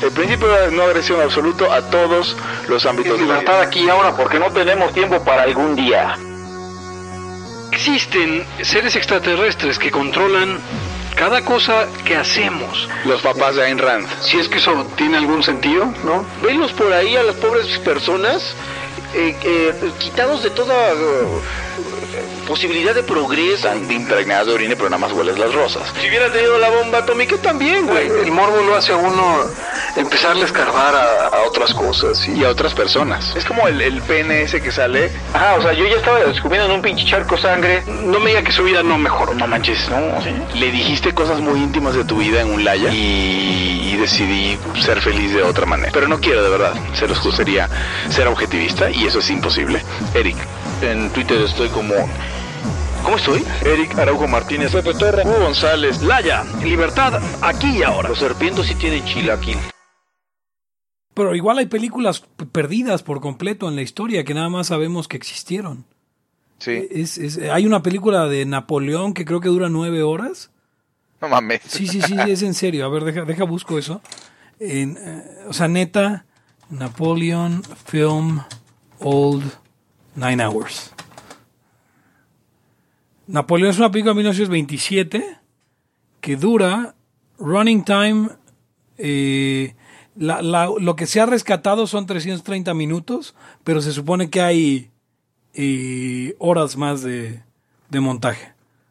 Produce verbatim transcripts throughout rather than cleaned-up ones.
El principio de no agresión absoluto a todos los ámbitos. Libertad aquí y ahora porque no tenemos tiempo para algún día. Existen seres extraterrestres que controlan cada cosa que hacemos. Los papás de Ayn Rand. Si es que eso tiene algún sentido, ¿no? Venlos por ahí a las pobres personas eh, eh, quitados de toda uh, posibilidad de progreso. Están impregnadas de orina, pero nada más hueles las rosas. Si hubiera tenido la bomba atómica también, güey. El morbo lo hace a uno empezarle a escarbar a, a otras cosas y a otras personas. Es como el, el pene ese que sale. Ajá, o sea, yo ya estaba descubriendo en un pinche charco sangre. No me diga que su vida no mejoró. No manches, no. ¿Sí? Le dijiste cosas muy íntimas de tu vida en un laya y, y decidí ser feliz de otra manera. Pero no quiero, de verdad. Se los gustaría ser objetivista y eso es imposible. Eric, en Twitter estoy como... ¿Cómo estoy? Eric Araujo Martínez, Pepe Torre, Hugo González, Laya, libertad aquí y ahora. Los serpientes sí tienen chilaquil. Pero igual hay películas perdidas por completo en la historia que nada más sabemos que existieron. Sí. Es, es, hay una película de Napoleón que creo que dura nueve horas. No mames. Sí, sí, sí, es en serio. A ver, deja, deja busco eso. En, eh, o sea, neta, Napoleon Film Old Nine Hours. Napoleón es una película de mil novecientos veintisiete que dura running time. Eh, la, la, lo que se ha rescatado son trescientos treinta minutos, pero se supone que hay eh, horas más de, de montaje.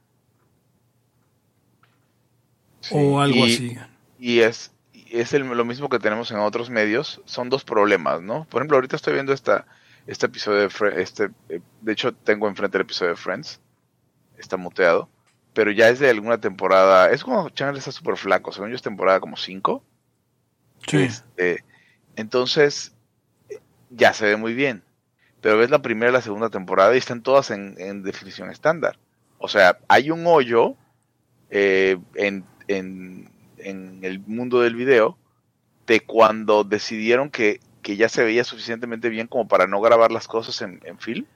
Sí, o algo y, así. Y es, es el, lo mismo que tenemos en otros medios. Son dos problemas, ¿no? Por ejemplo, ahorita estoy viendo esta, este episodio de Friends. Este, de hecho, tengo enfrente el episodio de Friends. Está muteado. Pero ya es de alguna temporada. Es como Chandler está súper flaco. Según yo es temporada como cinco. Sí. Este, entonces, ya se ve muy bien. Pero ves la primera y la segunda temporada y están todas en, en definición estándar. O sea, hay un hoyo eh, en, en, en el mundo del video de cuando decidieron que, que ya se veía suficientemente bien como para no grabar las cosas en, en film.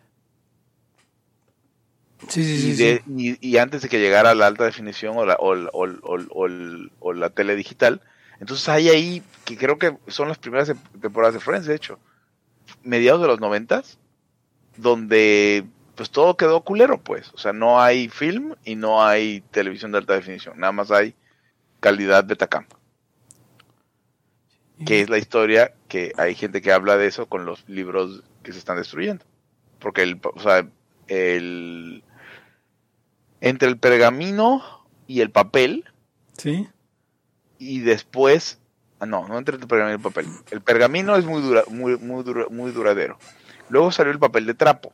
Sí, sí, sí, y, de, sí. Y, y antes de que llegara la alta definición o la, o, o, o, o, o, o la tele digital. Entonces hay ahí, que creo que son las primeras temporadas de Friends, de hecho, mediados de los noventas, donde pues todo quedó culero, pues. O sea, no hay film y no hay televisión de alta definición. Nada más hay calidad Betacam. Que es la historia que hay gente que habla de eso con los libros que se están destruyendo. Porque el, o sea, el... entre el pergamino y el papel. Sí. Y después, no, no entre el pergamino y el papel. El pergamino es muy dura, muy, muy dura, muy duradero. Luego salió el papel de trapo,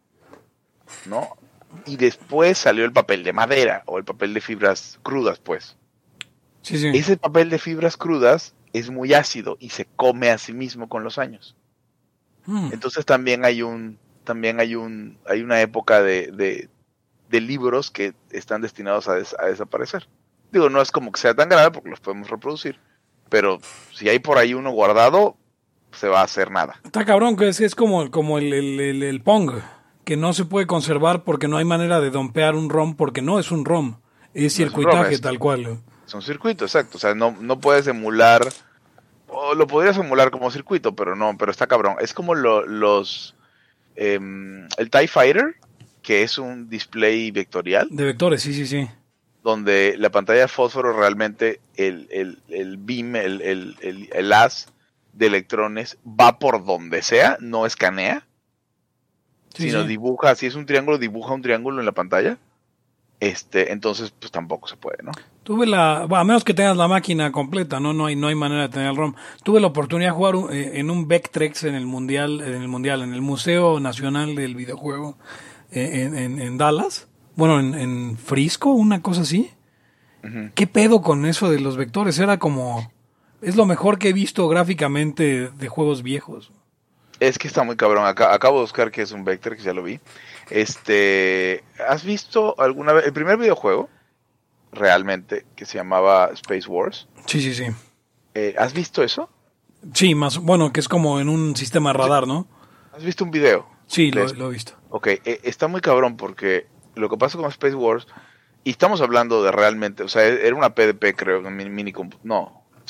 ¿no? Y después salió el papel de madera o el papel de fibras crudas, pues. Sí, sí. Ese papel de fibras crudas es muy ácido y se come a sí mismo con los años. Hmm. Entonces también hay un, también hay un, hay una época de, de, de libros que están destinados a, des, a desaparecer. Digo, no es como que sea tan grave porque los podemos reproducir, pero si hay por ahí uno guardado, se va a hacer nada. Está cabrón, que es, es como, como el, el, el, el Pong, que no se puede conservar porque no hay manera de dompear un ROM, porque no es un ROM, es no circuitaje es un ROM, es, tal cual. Es un circuito, exacto. O sea, no, no puedes emular, o lo podrías emular como circuito, pero no, pero está cabrón. Es como lo, los, eh, el TIE Fighter, que es un display vectorial. De vectores, sí, sí, sí. Donde la pantalla de fósforo realmente, el, el, el beam, el, el, el, el haz de electrones va por donde sea, no escanea, sí, sino sí. dibuja, si es un triángulo, dibuja un triángulo en la pantalla. Este, entonces, pues tampoco se puede, ¿no? Tuve la, bueno, a menos que tengas la máquina completa, no, no hay, no hay manera de tener el ROM. Tuve la oportunidad de jugar eh, en un Vectrex en el mundial, en el mundial, en el Museo Nacional del Videojuego eh, en, en, en Dallas. Bueno, en, en Frisco, una cosa así. Uh-huh. ¿Qué pedo con eso de los vectores? Era como... Es lo mejor que he visto gráficamente de juegos viejos. Es que está muy cabrón. Acá, acabo de buscar que es un vector, que ya lo vi. Este, ¿has visto alguna vez el primer videojuego realmente que se llamaba Space Wars? Sí, sí, sí. Eh, ¿Has visto eso? Sí, más bueno, que es como en un sistema radar, ¿no? ¿Has visto un video? Sí, lo, lo he visto. Ok, eh, está muy cabrón porque lo que pasa con Space Wars, y estamos hablando de realmente, o sea, era una P D P, creo, mini, mini no, sí,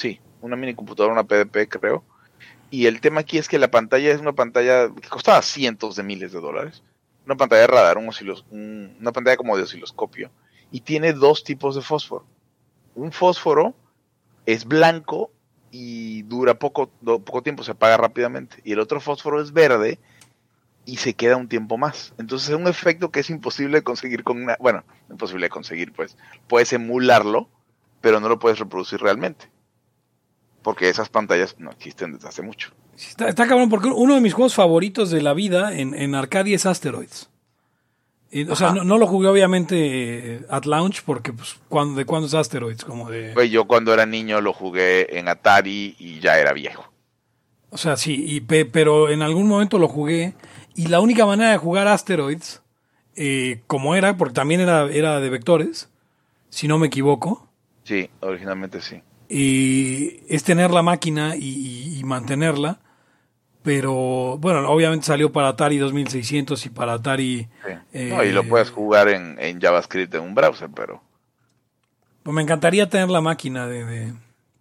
una mini computadora, una P D P creo, y el tema aquí es que la pantalla es una pantalla que costaba cientos de miles de dólares, una pantalla de radar, un osilos, un, una pantalla como de osciloscopio, y tiene dos tipos de fósforo. Un fósforo es blanco y dura poco, poco tiempo, se apaga rápidamente, y el otro fósforo es verde y se queda un tiempo más. Entonces es un efecto que es imposible de conseguir con una, bueno, imposible de conseguir, pues, puedes emularlo, pero no lo puedes reproducir realmente, porque esas pantallas no existen desde hace mucho. Está, está cabrón, porque uno de mis juegos favoritos de la vida en, en Arcadia es Asteroids. Y, o sea, no, no lo jugué obviamente eh, at launch, porque pues, ¿cuándo, ¿de cuándo es Asteroids? Como de... Pues yo cuando era niño lo jugué en Atari y ya era viejo. O sea, sí, y pe, pero en algún momento lo jugué, y la única manera de jugar Asteroids, eh, como era, porque también era, era de vectores, si no me equivoco. Sí, originalmente sí. Y es tener la máquina y, y, y mantenerla, pero bueno, obviamente salió para Atari dos mil seiscientos y para Atari... Sí. Eh, no, y lo puedes jugar en, en JavaScript en un browser, pero... Pues me encantaría tener la máquina de, de,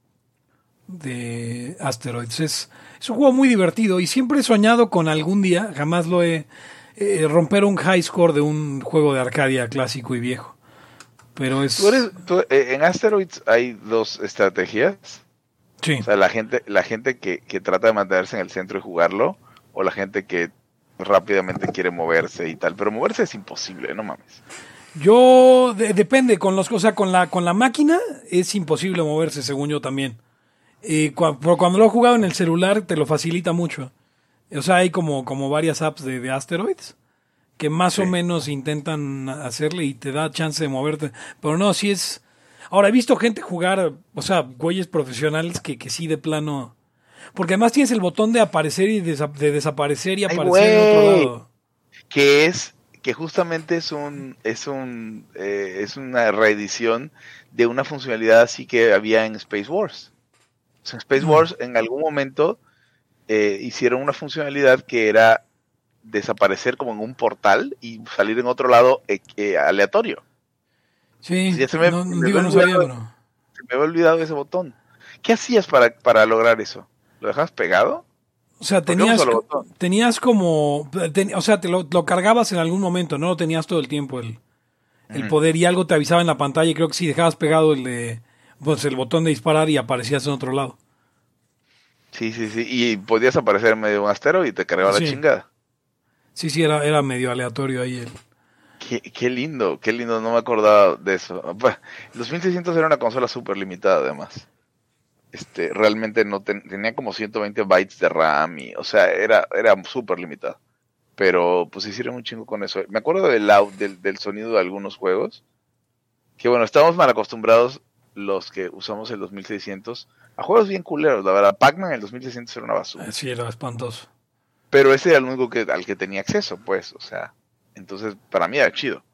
de Asteroids. Es, es un juego muy divertido y siempre he soñado con algún día, jamás lo he... Eh, romper un high score de un juego de Arcadia clásico y viejo. Pero es... ¿Tú eres, tú, eh, en Asteroids hay dos estrategias. Sí. O sea, la gente, la gente que, que trata de mantenerse en el centro y jugarlo, o la gente que rápidamente quiere moverse y tal. Pero moverse es imposible, no mames. Yo, de, depende, con los, o sea, con la, con la máquina es imposible moverse, según yo también. Eh, cu- pero cuando lo he jugado en el celular te lo facilita mucho. O sea, hay como, como varias apps de, de Asteroids que más Sí. o menos intentan hacerle y te da chance de moverte. Pero no, sí es... Ahora, he visto gente jugar, o sea, güeyes profesionales que, que sí de plano... Porque además tienes el botón de aparecer y desa- de desaparecer y Ay, aparecer en otro güey. lado. Que es, que justamente es un, es un, eh, es una reedición de una funcionalidad así que había en Space Wars. O sea, en Space Mm. Wars en algún momento eh, hicieron una funcionalidad que era desaparecer como en un portal y salir en otro lado eh, eh, aleatorio. Sí, Ya se me, no, me digo, había no sabía, olvidado, pero... se me había olvidado ese botón. ¿Qué hacías para, para lograr eso? ¿Lo dejabas pegado? O sea, ¿Por qué tenías, un solo botón? tenías como... ten- o sea, te lo, lo cargabas en algún momento, no lo tenías todo el tiempo el, el Ujú. poder y algo te avisaba en la pantalla y creo que si dejabas pegado el de... Pues el botón de disparar y aparecías en otro lado. Sí, sí, sí. Y podías aparecer en medio de un asteroide y te cargaba Sí. la chingada. Sí, sí, era, era medio aleatorio ahí el... Qué, qué lindo, qué lindo, no me acordaba de eso. Pues, el dos mil seiscientos era una consola súper limitada además. Este, realmente no ten- tenía como ciento veinte bytes de RAM y, o sea, era, era súper limitada. Pero pues hicieron un chingo con eso. Me acuerdo del, au- del, del sonido de algunos juegos. Que bueno, estamos mal acostumbrados los que usamos el dos mil seiscientos a juegos bien culeros, la verdad. Pac-Man en el dos mil seiscientos era una basura. Sí, era espantoso. Pero ese era el único que, al que tenía acceso, pues, o sea. Entonces, para mí era chido.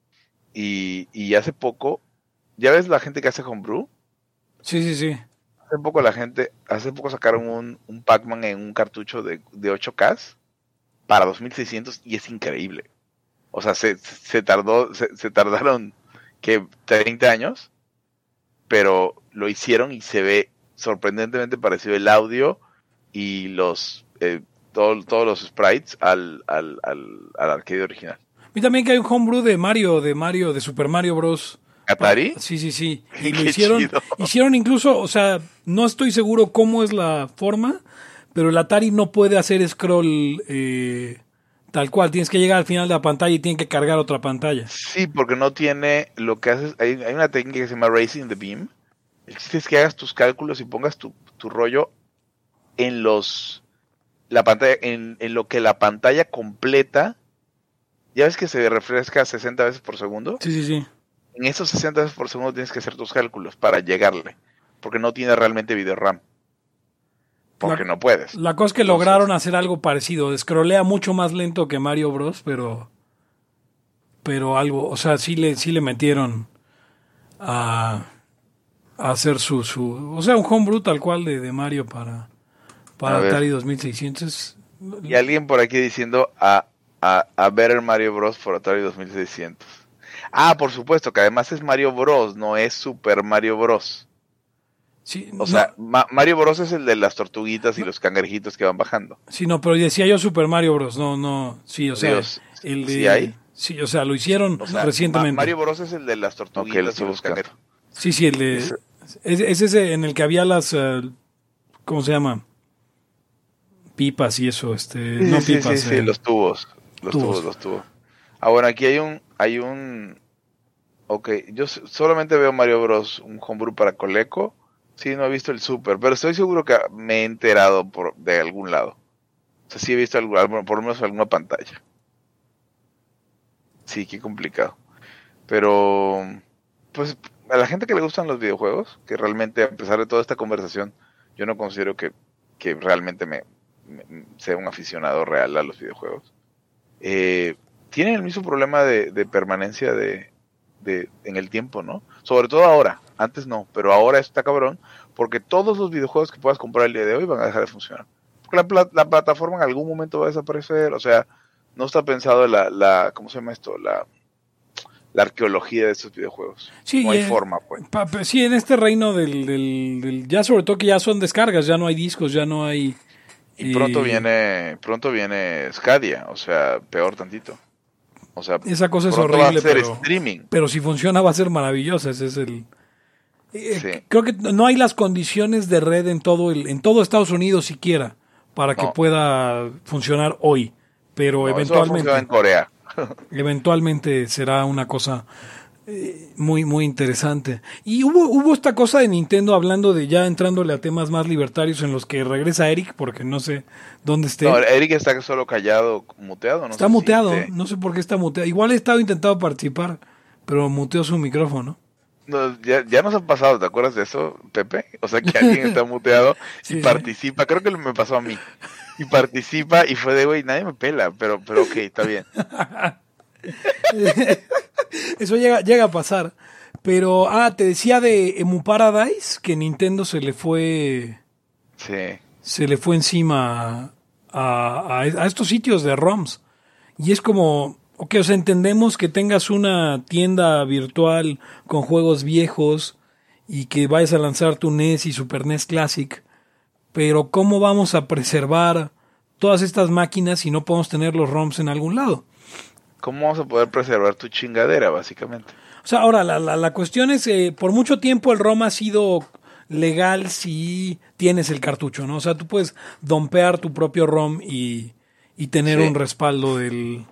Y, y hace poco, ¿ya ves la gente que hace homebrew? Sí, sí, sí. Hace poco la gente, hace poco sacaron un, un Pac-Man en un cartucho de, de ocho K para dos mil seiscientos y es increíble. O sea, se, se tardó, se, se tardaron, que treinta años, pero lo hicieron y se ve sorprendentemente parecido el audio y los, eh, todo- todos los sprites al, al, al, al arcade original. Vi también que hay un homebrew de Mario, de Mario, de Super Mario Bros. ¿Atari? Sí, sí, sí. Y lo Qué hicieron, chido. hicieron incluso, o sea, no estoy seguro cómo es la forma, pero el Atari no puede hacer scroll eh, tal cual. Tienes que llegar al final de la pantalla y tiene que cargar otra pantalla. Sí, porque no tiene, lo que haces, hay, hay una técnica que se llama Raising the Beam. El chiste es que hagas tus cálculos y pongas tu, tu rollo en los, la pantalla, en, en lo que la pantalla completa, ya ves que se refresca sesenta veces por segundo. Sí, sí, sí. En esos sesenta veces por segundo tienes que hacer tus cálculos para llegarle, porque no tiene realmente video RAM. Porque La- no puedes. La cosa es que Entonces, lograron hacer algo parecido. Scrollea mucho más lento que Mario Bros, pero pero algo, o sea, sí le sí le metieron a, a hacer su su, o sea, un homebrew tal cual de, de Mario para para A ver. Atari dos mil seiscientos. Y alguien por aquí diciendo a, a, a Better Mario Bros. For Atari dos mil seiscientos. Ah, por supuesto, que además es Mario Bros, no es Super Mario Bros. Sí, O no, sea, Ma- Mario Bros es el de las tortuguitas y los cangrejitos que van bajando. sí, no, pero decía yo Super Mario Bros. No, no, sí, o sea, Dios, el de, ¿sí hay? sí, o sea, lo hicieron O sea, recientemente. Ma- Mario Bros es el de las Ok, lo tortuguitas y estoy los buscando. cangrejitos. Sí, sí, el de, Ese- es, es ese en el que había las, eh, ¿cómo se llama? Pipas y eso, este, Sí, no sí, pipas. sí, sí, eh, los tubos. Los tubos. tubos, los tubos. Ah, bueno, aquí hay un, hay un, ok, yo s- solamente veo Mario Bros, un homebrew para Coleco. Sí, no he visto el Super, pero estoy seguro que me he enterado por, de algún lado. O sea, sí he visto algo, algo- por lo menos alguna pantalla. Sí, qué complicado. Pero, pues, a la gente que le gustan los videojuegos, que realmente, a pesar de toda esta conversación, yo no considero que, que realmente me, me- sea un aficionado real a los videojuegos. Eh, tienen el mismo problema de, de permanencia de, de, en el tiempo, ¿no? Sobre todo ahora. Antes no, pero ahora está cabrón, porque todos los videojuegos que puedas comprar el día de hoy van a dejar de funcionar. Porque la, pla- la plataforma en algún momento va a desaparecer, o sea, no está pensado la, la ¿cómo se llama esto? La, la arqueología de estos videojuegos. Sí, no hay eh, forma, pues. pa- pa- sí, en este reino del, del, del- ya sobre todo que ya son descargas, ya no hay discos, ya no hay... Y pronto eh, viene, pronto viene Scadia, o sea, peor tantito. O sea, Esa cosa es pronto horrible, va a ser pero, streaming. pero si funciona va a ser maravillosa, ese es el... eh, Sí. Creo que no hay las condiciones de red en todo el, en todo Estados Unidos siquiera para que No. pueda funcionar hoy, pero No, eso va a funcionar en eventualmente, Corea. eventualmente será una cosa eh, muy muy interesante. Y hubo hubo esta cosa de Nintendo hablando de ya entrándole a temas más libertarios en los que regresa Eric porque no sé dónde esté. No, Eric está solo callado, muteado, no Está sé si muteado, te- no sé por qué está muteado. Igual he estado intentando participar, pero muteó su micrófono. No, ya, ya nos ha pasado, ¿te acuerdas de eso, Pepe? O sea, que alguien está muteado Sí, y sí. participa. Creo que me pasó a mí. Y participa y fue de, güey, nadie me pela, pero, pero ok, está bien. Eso llega, llega a pasar. Pero, ah, te decía de Emu Paradise, que Nintendo se le fue, Sí. se le fue encima a, a, a estos sitios de ROMs. Y es como, ok, o sea, entendemos que tengas una tienda virtual con juegos viejos y que vayas a lanzar tu N E S y Super N E S Classic, pero ¿cómo vamos a preservar todas estas máquinas si no podemos tener los ROMs en algún lado? ¿Cómo vamos a poder preservar tu chingadera, básicamente? O sea, ahora, la, la, la cuestión es, eh, por mucho tiempo el ROM ha sido legal si tienes el cartucho, ¿no? O sea, tú puedes dompear tu propio ROM y, y tener Sí. un respaldo del,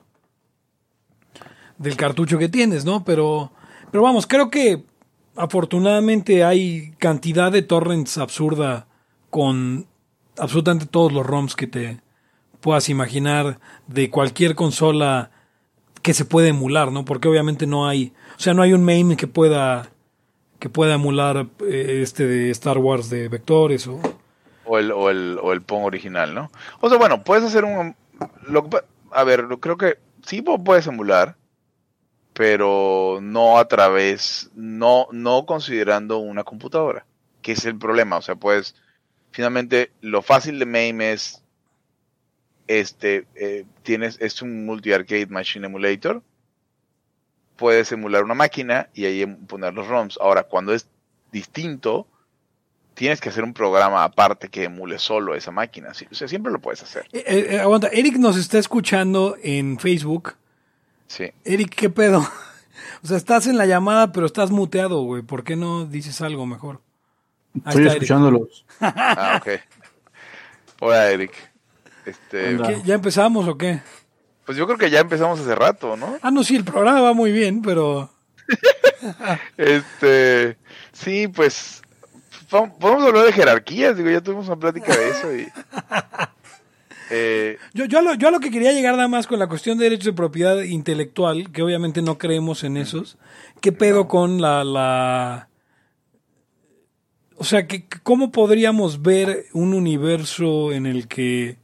del cartucho que tienes, ¿no? Pero, pero vamos, creo que afortunadamente hay cantidad de torrents absurda con absolutamente todos los ROMs que te puedas imaginar de cualquier consola que se puede emular, ¿no? Porque obviamente no hay, o sea, no hay un MAME que pueda que pueda emular eh, este de Star Wars de vectores o O el, o el, o el Pong original, ¿no? O sea, bueno, puedes hacer un... Lo, que pa- a ver, lo- creo que sí lo puedes emular, pero no a través, no, no considerando una computadora, que es el problema. O sea, pues, finalmente, lo fácil de MAME es, este, eh, tienes, es un multi-arcade machine emulator, puedes emular una máquina y ahí em- poner los ROMs. Ahora, cuando es distinto, tienes que hacer un programa aparte que emule solo esa máquina. Sí, o sea, siempre lo puedes hacer. Eh, eh, aguanta, Eric nos está escuchando en Facebook. Sí. Eric, ¿qué pedo? O sea, estás en la llamada, pero estás muteado, güey. ¿Por qué no dices algo mejor? Ahí Estoy está Eric. escuchándolos. Ah, ok. Hola, Eric. Este, Hola. ¿Qué, ¿Ya empezamos o qué? pues yo creo que ya empezamos hace rato, ¿no? Ah, no, sí, el programa va muy bien, pero... Este, sí, pues po- podemos hablar de jerarquías, digo, ya tuvimos una plática de eso y eh, Yo, yo, a lo, yo a lo que quería llegar nada más con la cuestión de derechos de propiedad intelectual, que obviamente no creemos en esos, ¿qué pedo con la... la... O sea, que, que ¿cómo podríamos ver un universo en el que...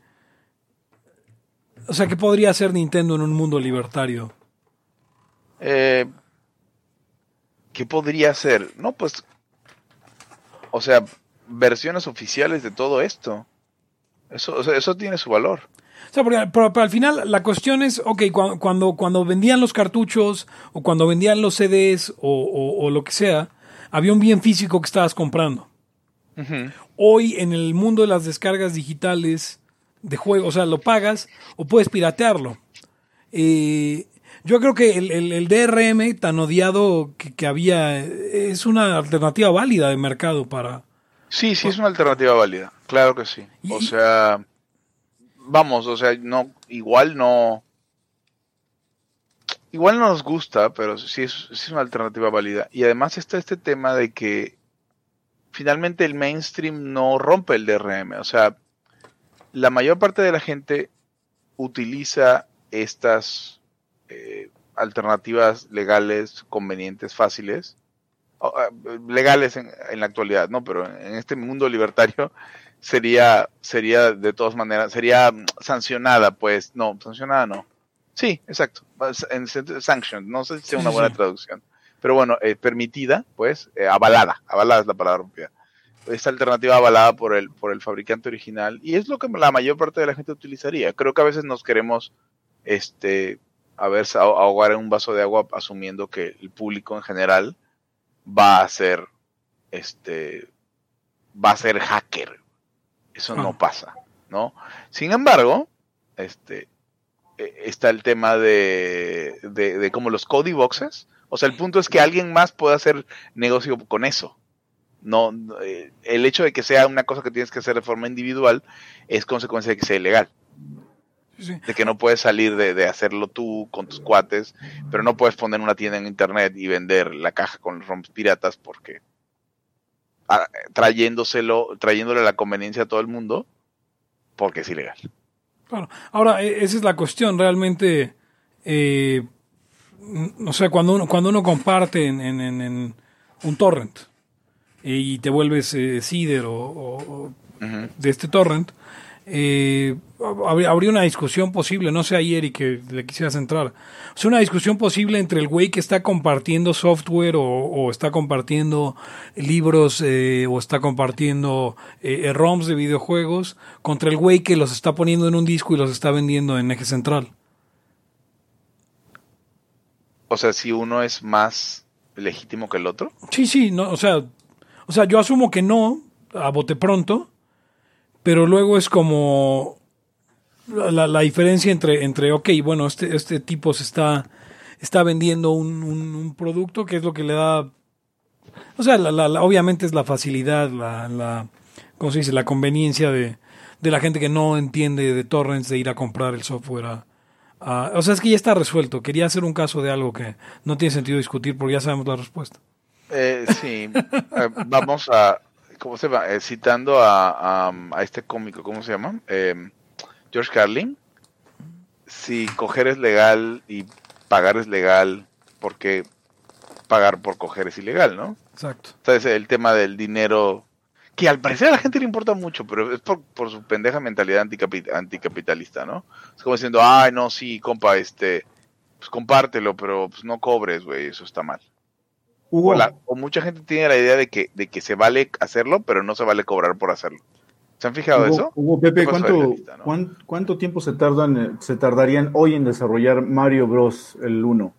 O sea, ¿qué podría hacer Nintendo en un mundo libertario? eh, ¿qué podría ser? No, pues, o sea, versiones oficiales de todo esto. Eso, o sea, eso tiene su valor. O sea, porque, pero, pero al final la cuestión es, ok, cuando, cuando, cuando vendían los cartuchos o cuando vendían los C Ds o, o, o lo que sea, había un bien físico que estabas comprando. Uh-huh. Hoy en el mundo de las descargas digitales de juegos, o sea, lo pagas o puedes piratearlo. Eh, yo creo que el, el, el D R M tan odiado que, que había es una alternativa válida de mercado para... Sí, sí, es una alternativa válida, claro que sí. O sea, vamos, o sea, no, igual no... Igual no nos gusta, pero sí es, sí es una alternativa válida. Y además está este tema de que finalmente el mainstream no rompe el D R M. O sea, la mayor parte de la gente utiliza estas eh, alternativas legales, convenientes, fáciles, o, uh, legales en, en la actualidad, ¿no? Pero en este mundo libertario sería, sería de todas maneras, sería sancionada, pues, no, sancionada no. Sí, exacto. En sanctioned, no sé si es una buena traducción. Pero bueno, eh, permitida, pues, eh, avalada. Avalada es la palabra propia. Esta alternativa avalada por el, por el fabricante original. Y es lo que la mayor parte de la gente utilizaría. Creo que a veces nos queremos, este, a ver, ahogar en un vaso de agua asumiendo que el público en general va a ser, este, va a ser hacker. Eso no pasa, ¿no? Sin embargo, este, está el tema de, de, de como los Cody Boxes. O sea, el punto es que alguien más pueda hacer negocio con eso. No, eh, el hecho de que sea una cosa que tienes que hacer de forma individual es consecuencia de que sea ilegal. Sí. De que no puedes salir de, de hacerlo tú con tus cuates, pero no puedes poner una tienda en internet y vender la caja con los ROMs piratas porque a, trayéndoselo, trayéndole la conveniencia a todo el mundo porque es ilegal. Claro. Ahora, esa es la cuestión, realmente, eh, o sea, cuando uno, cuando uno comparte en, en, en un torrent eh, y te vuelves eh, seeder o, o uh-huh. de este torrent, eh, habría, habría una discusión posible, no sé ayer y que le quisieras entrar, o sea, una discusión posible entre el güey que está compartiendo software o, o está compartiendo libros eh, o está compartiendo eh, ROMs de videojuegos contra el güey que los está poniendo en un disco y los está vendiendo en eje central. O sea, si uno es más legítimo que el otro. Sí, sí, no, o sea, o sea, yo asumo que no, a bote pronto, pero luego es como la, la diferencia entre, entre ok, bueno, este, este tipo se está, está vendiendo un, un, un producto que es lo que le da, o sea, la, la, la, obviamente es la facilidad, la, la, ¿cómo se dice? La conveniencia de, de la gente que no entiende de torrents de ir a comprar el software a, a, o sea, es que ya está resuelto. Quería hacer un caso de algo que no tiene sentido discutir porque ya sabemos la respuesta. Eh, sí, eh, vamos a... ¿Cómo se llama? Eh, citando a, a, a este cómico, ¿cómo se llama? Eh, George Carlin. Si coger es legal y pagar es legal, ¿por qué pagar por coger es ilegal, no? Exacto. Entonces, el tema del dinero, que al parecer a la gente le importa mucho, pero es por, por su pendeja mentalidad anticapit- anticapitalista, ¿no? Es como diciendo, ay, no, sí, compa, este, pues compártelo, pero pues no cobres, güey, eso está mal. O, la, o mucha gente tiene la idea de que, de que se vale hacerlo, pero no se vale cobrar por hacerlo. ¿Se han fijado Hugo, eso? Hugo, Pepe, ¿cuánto, lista, ¿no? ¿cuánto, ¿cuánto tiempo se tardan, se tardarían hoy en desarrollar Mario Bros. El uno?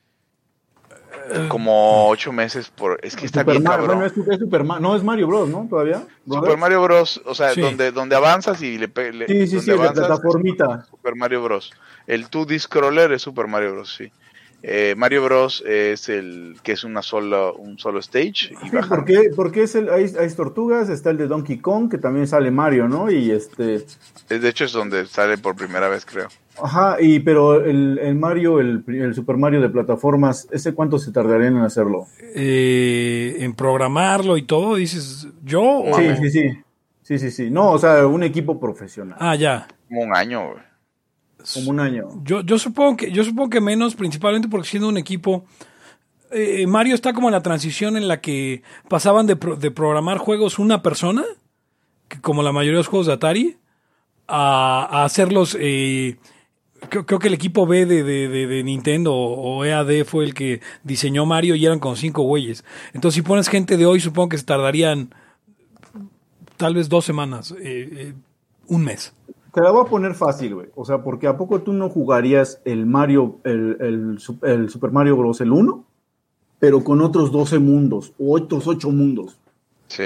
Como ocho meses por... Es que está Super bien, Mario, cabrón. Bueno, es, es Super Ma- no, es Mario Bros, ¿no? ¿Todavía? Super Mario Bros, o sea, Sí. donde, donde avanzas y le... le Sí, sí, donde sí, la avanzas, plataformita. Super Mario Bros. El two D scroller es Super Mario Bros, sí. Eh, Mario Bros es el que es una sola, un solo stage. Y Sí, baja. porque, porque es el, hay, hay tortugas, está el de Donkey Kong, que también sale Mario, ¿no? Y este... De hecho es donde sale por primera vez, creo. Ajá, y pero el, el Mario, el, el Super Mario de plataformas, ¿ese cuánto se tardarían en hacerlo? Eh, en programarlo y todo, dices, ¿yo? O... Sí, sí, sí. Sí, sí, sí. No, o sea, un equipo profesional. Ah, ya. Como un año, güey. Como un año. Yo, yo supongo que, yo supongo que menos, principalmente porque siendo un equipo, eh, Mario está como en la transición en la que pasaban de, pro, de programar juegos una persona, que como la mayoría de los juegos de Atari, a, a hacerlos. Eh, creo, creo que el equipo B de, de, de, de Nintendo o E A D fue el que diseñó Mario y eran como cinco güeyes. Entonces, si pones gente de hoy, supongo que se tardarían tal vez dos semanas, eh, eh, un mes. Te la voy a poner fácil, güey. O sea, porque ¿a poco tú no jugarías el Mario, el, el, el Super Mario Bros. El uno, pero con otros doce mundos, o otros ocho mundos? Sí.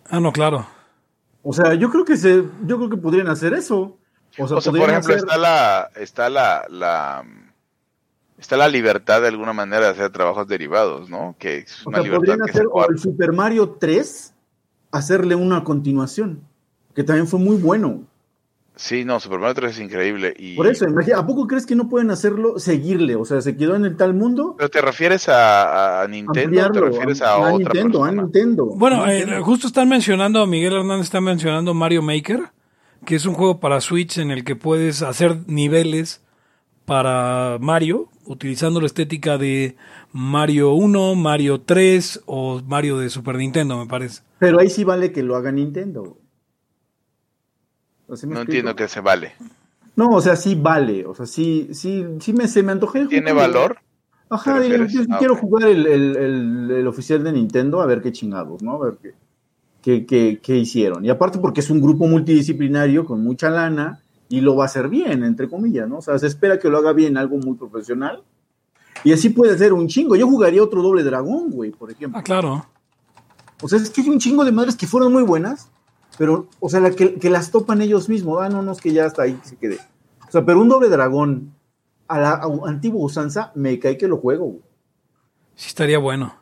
Ah, no, claro. O sea, yo creo que se, yo creo que podrían hacer eso. O sea, O sea, por podrían ejemplo, hacer- está la, está la, la, está la libertad de alguna manera de hacer trabajos derivados, ¿no? Que es o una sea, libertad podrían que hacer se o el Super Mario tres, hacerle una continuación, que también fue muy bueno. Sí, no, Super Mario tres es increíble. Y... Por eso, imagina, ¿a poco crees que no pueden hacerlo, seguirle? O sea, se quedó en el tal mundo. ¿Pero te refieres a, a Nintendo Ampliarlo, o te refieres a, a otra Nintendo, a persona? Nintendo. Bueno, a eh, Nintendo. justo están mencionando, Miguel Hernández está mencionando Mario Maker, que es un juego para Switch en el que puedes hacer niveles para Mario, utilizando la estética de Mario uno, Mario tres o Mario de Super Nintendo, me parece. Pero ahí sí vale que lo haga Nintendo. ¿O sí me No explico? entiendo que se vale. No, o sea, sí vale. O sea, sí, sí, sí me, se me antojé. ¿Tiene jugarlo. valor? Ajá, ¿Te digo, refieres? yo Ah, quiero ok. jugar el, el, el, el oficial de Nintendo a ver qué chingados, ¿no? A ver qué, qué, qué, qué hicieron. Y aparte porque es un grupo multidisciplinario con mucha lana y lo va a hacer bien, entre comillas, ¿no? O sea, se espera que lo haga bien, algo muy profesional. Y así puede ser un chingo. Yo jugaría otro Doble Dragón, güey, por ejemplo. Ah, claro. O sea, es que hay un chingo de madres que fueron muy buenas, pero, o sea, la que, que las topan ellos mismos. Ah, no, no, es que ya hasta ahí se quede. O sea, pero un Doble Dragón a la a antigua usanza, me cae que lo juego, güey. Sí estaría bueno.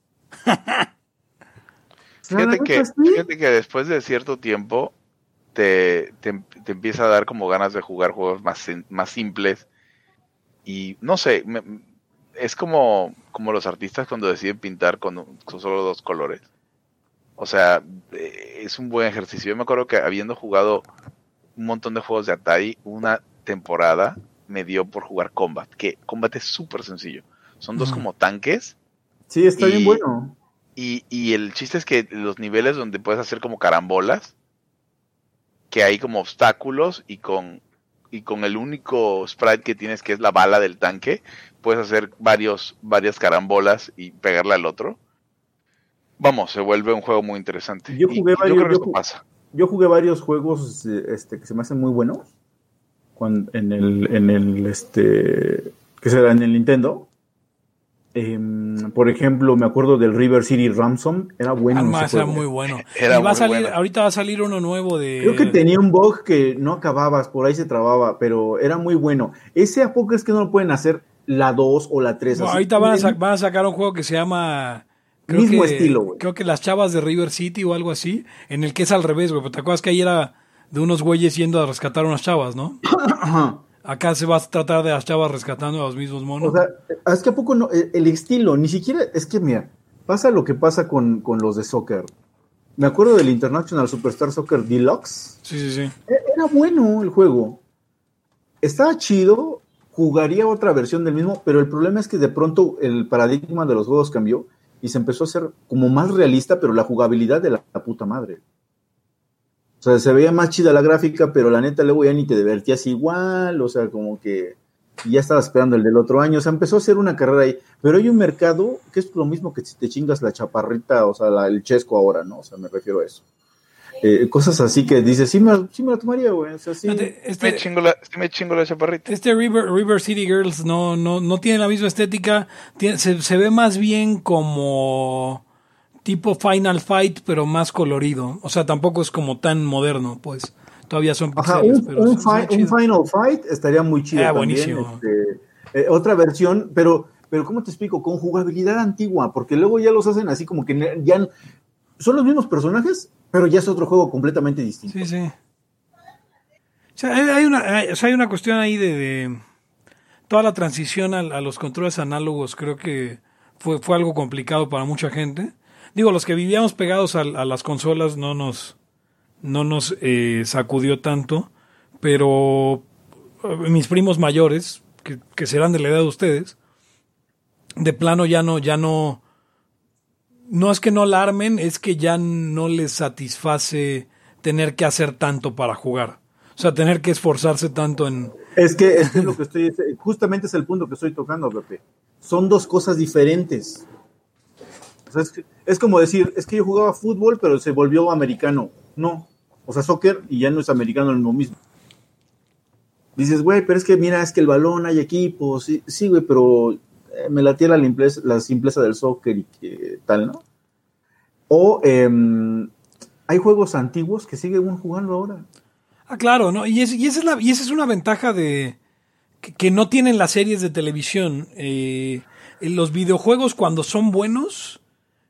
Fíjate La que, neta, sí. fíjate que después de cierto tiempo te, te, te empieza a dar como ganas de jugar juegos más, sim- más simples. Y no sé, me- es como, como los artistas cuando deciden pintar con, un- con solo dos colores. O sea, eh, es un buen ejercicio. Yo me acuerdo que habiendo jugado un montón de juegos de Atari, una temporada me dio por jugar Combat, que Combat es súper sencillo. Son dos Ujú. como tanques. Sí, está Y- bien bueno. Y, y el chiste es que los niveles donde puedes hacer como carambolas, que hay como obstáculos y con, y con el único sprite que tienes, que es la bala del tanque, puedes hacer varios, varias carambolas y pegarle al otro. Vamos, se vuelve un juego muy interesante. Yo Y- jugué y varios- yo creo que yo eso ju- pasa. Yo jugué varios juegos eh, este, que se me hacen muy buenos. Cuando, en el, en el, este, ¿qué será? En el Nintendo. Em, por ejemplo, me acuerdo del River City Ransom. Era bueno Alma, ese era juego. muy bueno. Era y va a muy salir, bueno. ahorita va a salir uno nuevo de... Creo que tenía un bug que no acababas, por ahí se trababa, pero era muy bueno. Ese a poco es que no lo pueden hacer la dos o la tres. No, así. ahorita van a, sa- van a sacar un juego que se llama... Creo Mismo que, estilo, güey. Creo que Las Chavas de River City o algo así, en el que es al revés, güey. ¿Te acuerdas que ahí era de unos güeyes yendo a rescatar unas chavas, no? Ajá. Acá se va a tratar de las chavas rescatando a los mismos monos. O sea, es que a poco no, el, el estilo, ni siquiera, es que mira, pasa lo que pasa con, con los de soccer. Me acuerdo del International Superstar Soccer Deluxe. sí, sí, sí. E- Era bueno el juego. Estaba chido, jugaría otra versión del mismo, pero el problema es que de pronto el paradigma de los juegos cambió y se empezó a hacer como más realista, pero la jugabilidad de la, la puta madre. O sea, se veía más chida la gráfica, pero la neta luego ya ni te divertías igual, o sea, como que ya estaba esperando el del otro año, o sea, empezó a hacer una carrera ahí, pero hay un mercado que es lo mismo que si te chingas la chaparrita, o sea, la- el chesco ahora, ¿no? O sea, me refiero a eso. Eh, cosas así que dices, sí me, sí me la tomaría, güey, o sea, sí. Fíjate, Me Este, chingo la, sí me chingo la chaparrita. este River, River City Girls no, no, no tiene la misma estética. Tiene- se, se ve más bien como tipo Final Fight, pero más colorido. O sea, tampoco es como tan moderno, pues. Todavía son Ajá, pixeles, un, pero un, se- se ve fi- un chido. Final Fight estaría muy chido Ah, también. buenísimo. este, eh, otra versión, pero, pero ¿cómo te explico? Con jugabilidad antigua, porque luego ya los hacen así como que ne- ya n- son los mismos personajes, pero ya es otro juego completamente distinto. Sí, sí. O sea, hay, hay una, hay, o sea, hay una cuestión ahí de, de toda la transición a, a los controles análogos. Creo que fue, fue algo complicado para mucha gente. Digo, los que vivíamos pegados a, a las consolas no nos, no nos eh, sacudió tanto, pero eh, mis primos mayores, que, que serán de la edad de ustedes, de plano ya no, ya no, no es que no la armen, es que ya no les satisface tener que hacer tanto para jugar. O sea, tener que esforzarse tanto en... Es que es, que es lo que estoy, justamente es el punto que estoy tocando, Pepe. Son dos cosas diferentes. O sea, es, que- es como decir, es que yo jugaba fútbol, pero se volvió americano. No. O sea, soccer y ya no es americano lo mismo. Dices, güey, pero es que mira, es que el balón, hay equipos. Sí, sí, güey, pero eh, me latía la limpleza, la simpleza del soccer y que tal, ¿no? O, em, hay juegos antiguos que siguen jugando ahora. Ah, claro, ¿no? Y, es, y, esa, es la, y esa es una ventaja de que, que no tienen las series de televisión. Eh, los videojuegos, cuando son buenos,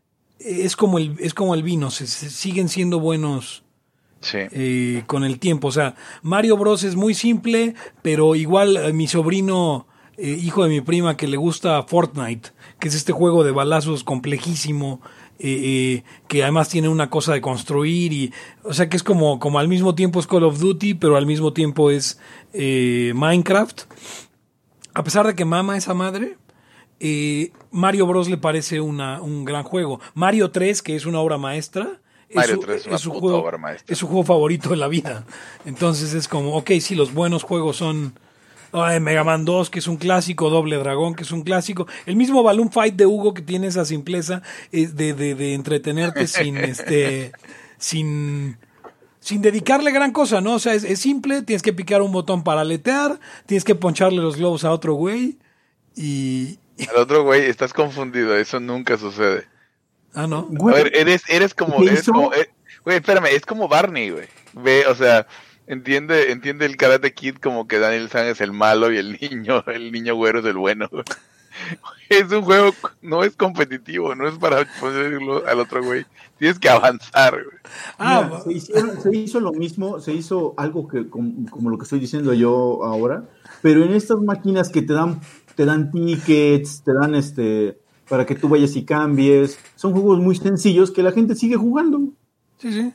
es como el, es como el vino, se, se siguen siendo buenos. Sí. Eh, con el tiempo. O sea, Mario Bros es muy simple, pero igual eh, mi sobrino, eh, hijo de mi prima, que le gusta Fortnite, que es este juego de balazos complejísimo, eh, eh, que además tiene una cosa de construir, y o sea que es como, como al mismo tiempo es Call of Duty, pero al mismo tiempo es eh, Minecraft. A pesar de que mama esa madre, eh, Mario Bros le parece una, un gran juego. Mario tres, que es una obra maestra, Mario es su, tres es una es su puta juego, obra maestra. Es su juego favorito de la vida. Entonces es como, ok, sí, los buenos juegos son oh, Mega Man dos, que es un clásico, Doble Dragón, que es un clásico. El mismo Balloon Fight de Hugo, que tiene esa simpleza eh, de, de, de entretenerte sin, este, sin, sin dedicarle gran cosa, ¿no? O sea, es, es simple, tienes que picar un botón para aletear, tienes que poncharle los globos a otro güey y... Al otro güey, estás confundido, eso nunca sucede. Ah, ¿no? A ver, eres, eres como, eres como, eh, güey, espérame, es como Barney, güey. Ve, o sea, entiende, entiende el Karate Kid como que Daniel San es el malo y el niño, el niño güero es el bueno, güey. Es un juego, no es competitivo, no es para ponerlo al otro güey. Tienes que avanzar, güey. Ah, Mira, se, hicieron, se hizo lo mismo, se hizo algo que como, como lo que estoy diciendo yo ahora, pero en estas máquinas que te dan, te dan tickets, te dan este... para que tú vayas y cambies. Son juegos muy sencillos que la gente sigue jugando. Sí, sí.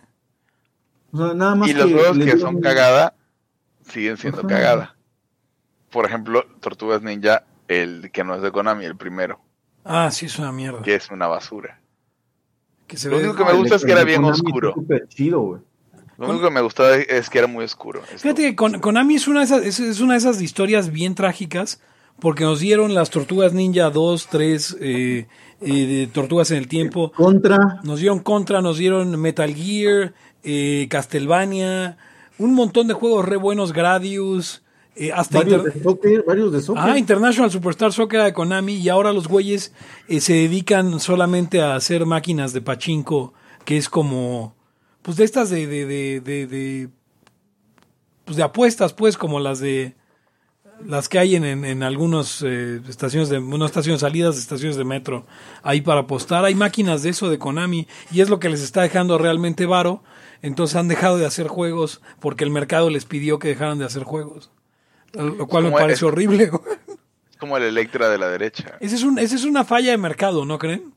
O sea, nada más y los que juegos que dieron... son cagada siguen siendo Ajá. cagada. Por ejemplo, Tortugas Ninja, el que no es de Konami, el primero. Ah, sí, es una mierda. Que es una basura. Que se Lo ve... único que me gusta el, es que era bien Konami oscuro. Es súper chido, güey. Lo único que me gustaba es que era muy oscuro. Fíjate que con, Konami es una, de esas, es, es una de esas historias bien trágicas, porque nos dieron las Tortugas Ninja dos, tres, eh, eh, de Tortugas en el Tiempo. Contra. Nos dieron Contra, nos dieron Metal Gear, eh, Castlevania, un montón de juegos re buenos, Gradius, eh, hasta varios, inter... de soccer, varios de soccer. Ah, International Superstar Soccer de Konami, y ahora los güeyes eh, se dedican solamente a hacer máquinas de pachinko, que es como, pues de estas de, de, de, de, de pues de apuestas, pues, como las de las que hay en, en, en algunas eh, estaciones de, no estaciones salidas de estaciones de metro, ahí para apostar. Hay máquinas de eso de Konami, y es lo que les está dejando realmente varo. Entonces han dejado de hacer juegos porque el mercado les pidió que dejaran de hacer juegos, lo cual me parece es, horrible. Es como el Electra de la derecha. Esa es, un, esa es una falla de mercado, ¿no creen?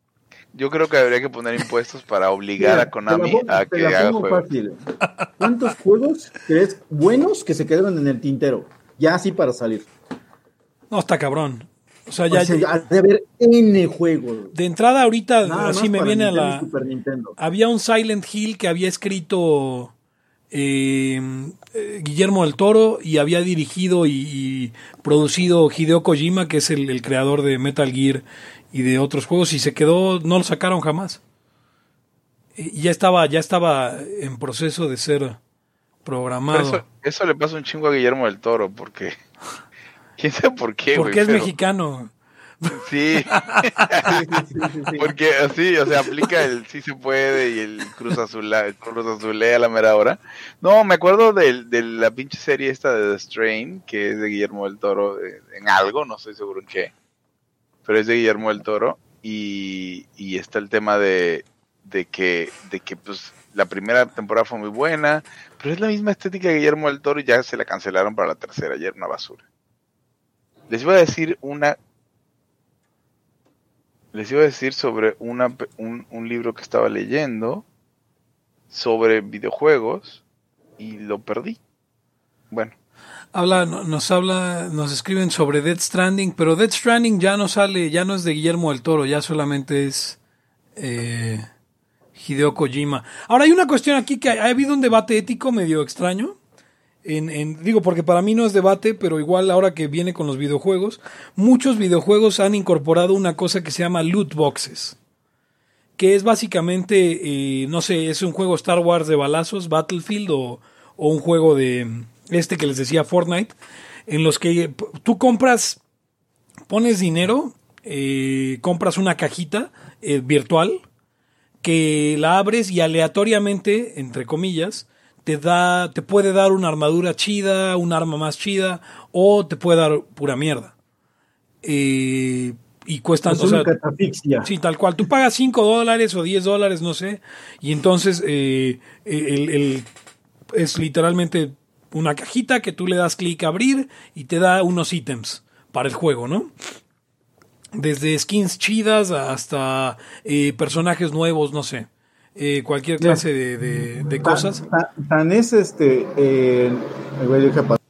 Yo creo que habría que poner impuestos para obligar Mira, a Konami pongo, a que haga juegos. Fácil. ¿Cuántos juegos crees buenos que se quedaron en el tintero? Ya así para salir. No, está cabrón. O sea, ya, o sea, ya de haber N juegos. De entrada ahorita, Nada así me viene Nintendo, a la... Super Nintendo. Había un Silent Hill que había escrito eh, eh, Guillermo del Toro, y había dirigido y, y producido Hideo Kojima, que es el, el creador de Metal Gear y de otros juegos, y se quedó, no lo sacaron jamás. Y ya estaba, ya estaba en proceso de ser programado. Eso, eso le pasa un chingo a Guillermo del Toro, porque quién sabe por qué, porque güey, es pero... mexicano. Sí. sí, sí, sí, sí. Porque así, o sea, aplica el sí se puede y el Cruz Azul, el Cruz Azulea a la mera hora. No, me acuerdo de, de la pinche serie esta de The Strain, que es de Guillermo del Toro, en algo, no estoy seguro en qué, pero es de Guillermo del Toro, y, y está el tema de, de que, de que pues la primera temporada fue muy buena, pero es la misma estética de Guillermo del Toro y ya se la cancelaron para la tercera, ya era una basura. Les iba a decir una Les iba a decir sobre una, un, un libro que estaba leyendo sobre videojuegos y lo perdí. Bueno. Habla, nos habla, nos escriben sobre Death Stranding, pero Death Stranding ya no sale, ya no es de Guillermo del Toro, ya solamente es eh, Hideo Kojima. Ahora hay una cuestión aquí que ha, ha habido un debate ético medio extraño. En, en, digo, porque para mí no es debate, pero igual ahora que viene con los videojuegos, muchos videojuegos han incorporado una cosa que se llama loot boxes, que es básicamente, eh, no sé, es un juego Star Wars de balazos, Battlefield, o, o un juego de este que les decía, Fortnite, en los que tú compras, pones dinero, eh, compras una cajita eh, virtual, que la abres y aleatoriamente, entre comillas, te da, te puede dar una armadura chida, un arma más chida, o te puede dar pura mierda. Eh, y cuestan, Pues o sea, una catafixia. sí, tal cual. Tú pagas cinco dólares o diez dólares, no sé, y entonces eh, el, el- es literalmente una cajita que tú le das clic a abrir y te da unos ítems para el juego, ¿no? Desde skins chidas hasta eh, personajes nuevos, no sé. Eh, cualquier clase de, de- de cosas. Tan, tan- tan es este. eh, ay, güey, deja pa-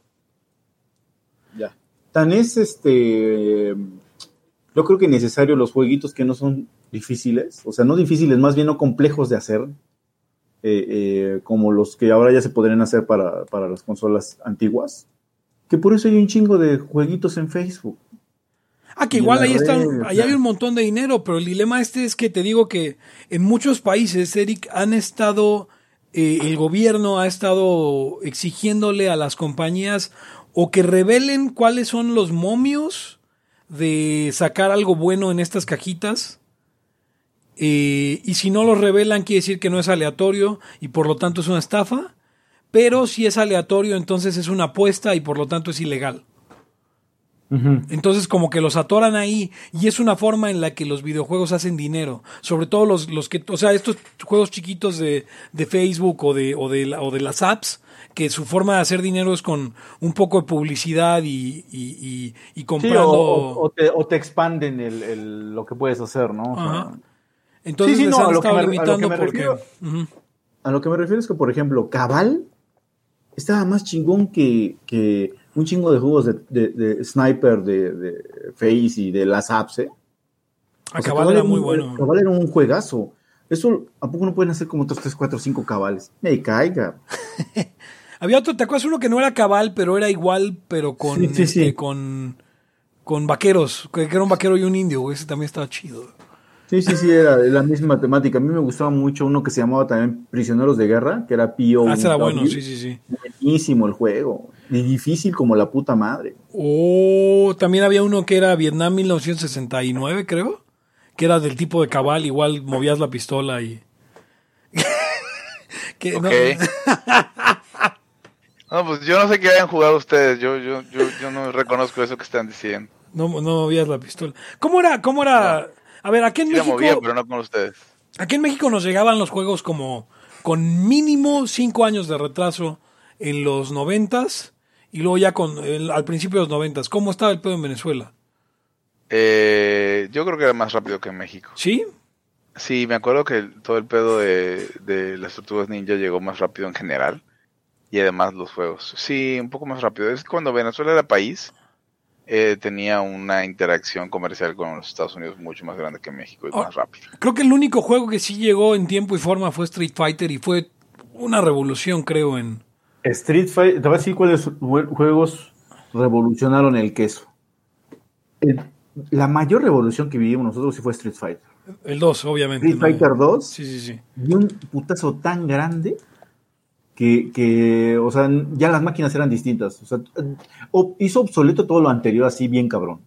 ya. Tan es este. Yo creo que necesario los jueguitos que no son difíciles, o sea, no difíciles, más bien no complejos de hacer, eh, eh, como los que ahora ya se podrían hacer para, para las consolas antiguas, que por eso hay un chingo de jueguitos en Facebook. Ah, que Y en igual la ahí red, están, o ahí sea. hay un montón de dinero, pero el dilema este es que te digo que en muchos países, Eric, han estado, eh, el gobierno ha estado exigiéndole a las compañías o que revelen cuáles son los momios de sacar algo bueno en estas cajitas. Eh, y si no los revelan, quiere decir que no es aleatorio y por lo tanto es una estafa. Pero si es aleatorio, entonces es una apuesta y por lo tanto es ilegal. Ujú. Entonces como que los atoran ahí y es una forma en la que los videojuegos hacen dinero, sobre todo los, los que, o sea, estos juegos chiquitos de, de Facebook o de, o, de la- o de las apps, que su forma de hacer dinero es con un poco de publicidad y, y, y, y Sí, comprando. o, o- o te, o te expanden el, el- lo que puedes hacer, ¿no? O sea, Ajá. Entonces Sí, sí, les no, han a lo que estado me- a lo que limitando me porque... refiero- Ujú. a lo que me refiero es que, por ejemplo, Cabal estaba más chingón que, que un chingo de juegos de, de- de Sniper, de, de Face y de las apps, ¿eh? O sea, Cabal era un- muy bueno. Cabal era un juegazo. Eso, ¿a poco no pueden hacer como otros tres, cuatro, cinco Cabales? Me caiga. Había otro, ¿te acuerdas uno que no era Cabal, pero era igual, pero con, Sí, sí, este, sí. con, con vaqueros, que que era un vaquero y un indio, güey, ese también estaba chido. Sí, sí, sí, era la misma temática. A mí me gustaba mucho uno que se llamaba también Prisioneros de Guerra, que era P O W. Ah, ese era bueno, sí, sí, sí. Buenísimo el juego. Y difícil como la puta madre. Oh, también había uno que era Vietnam mil novecientos sesenta y nueve, creo. Que era del tipo de Cabal, igual movías la pistola y... que, Ok. no, No, pues yo no sé qué hayan jugado ustedes. Yo, yo, yo, yo no reconozco eso que están diciendo. no, no movías la pistola. ¿Cómo era? ¿Cómo era? A ver, aquí en Sí la México... movía, pero no con ustedes. Aquí en México nos llegaban los juegos como con mínimo cinco años de retraso en los noventas y luego ya con el- al principio de los noventas. ¿Cómo estaba el pedo en Venezuela? Eh, yo creo que era más rápido que en México. ¿Sí? Sí, me acuerdo que el- todo el pedo de, de las Tortugas Ninja llegó más rápido en general. Y además los juegos. Sí, un poco más rápido. Es que cuando Venezuela era país, eh, tenía una interacción comercial con los Estados Unidos mucho más grande que México y Oh. más rápido. Creo que el único juego que sí llegó en tiempo y forma fue Street Fighter y fue una revolución, creo, en... Street Fighter, te voy a decir cuáles jue- juegos revolucionaron el queso. El- la mayor revolución que vivimos nosotros sí fue Street Fighter. El dos, obviamente. Street ¿no? Fighter dos Sí, sí, sí. dio un putazo tan grande que, que, o sea, ya las máquinas eran distintas. O sea, o- hizo obsoleto todo lo anterior así bien cabrón.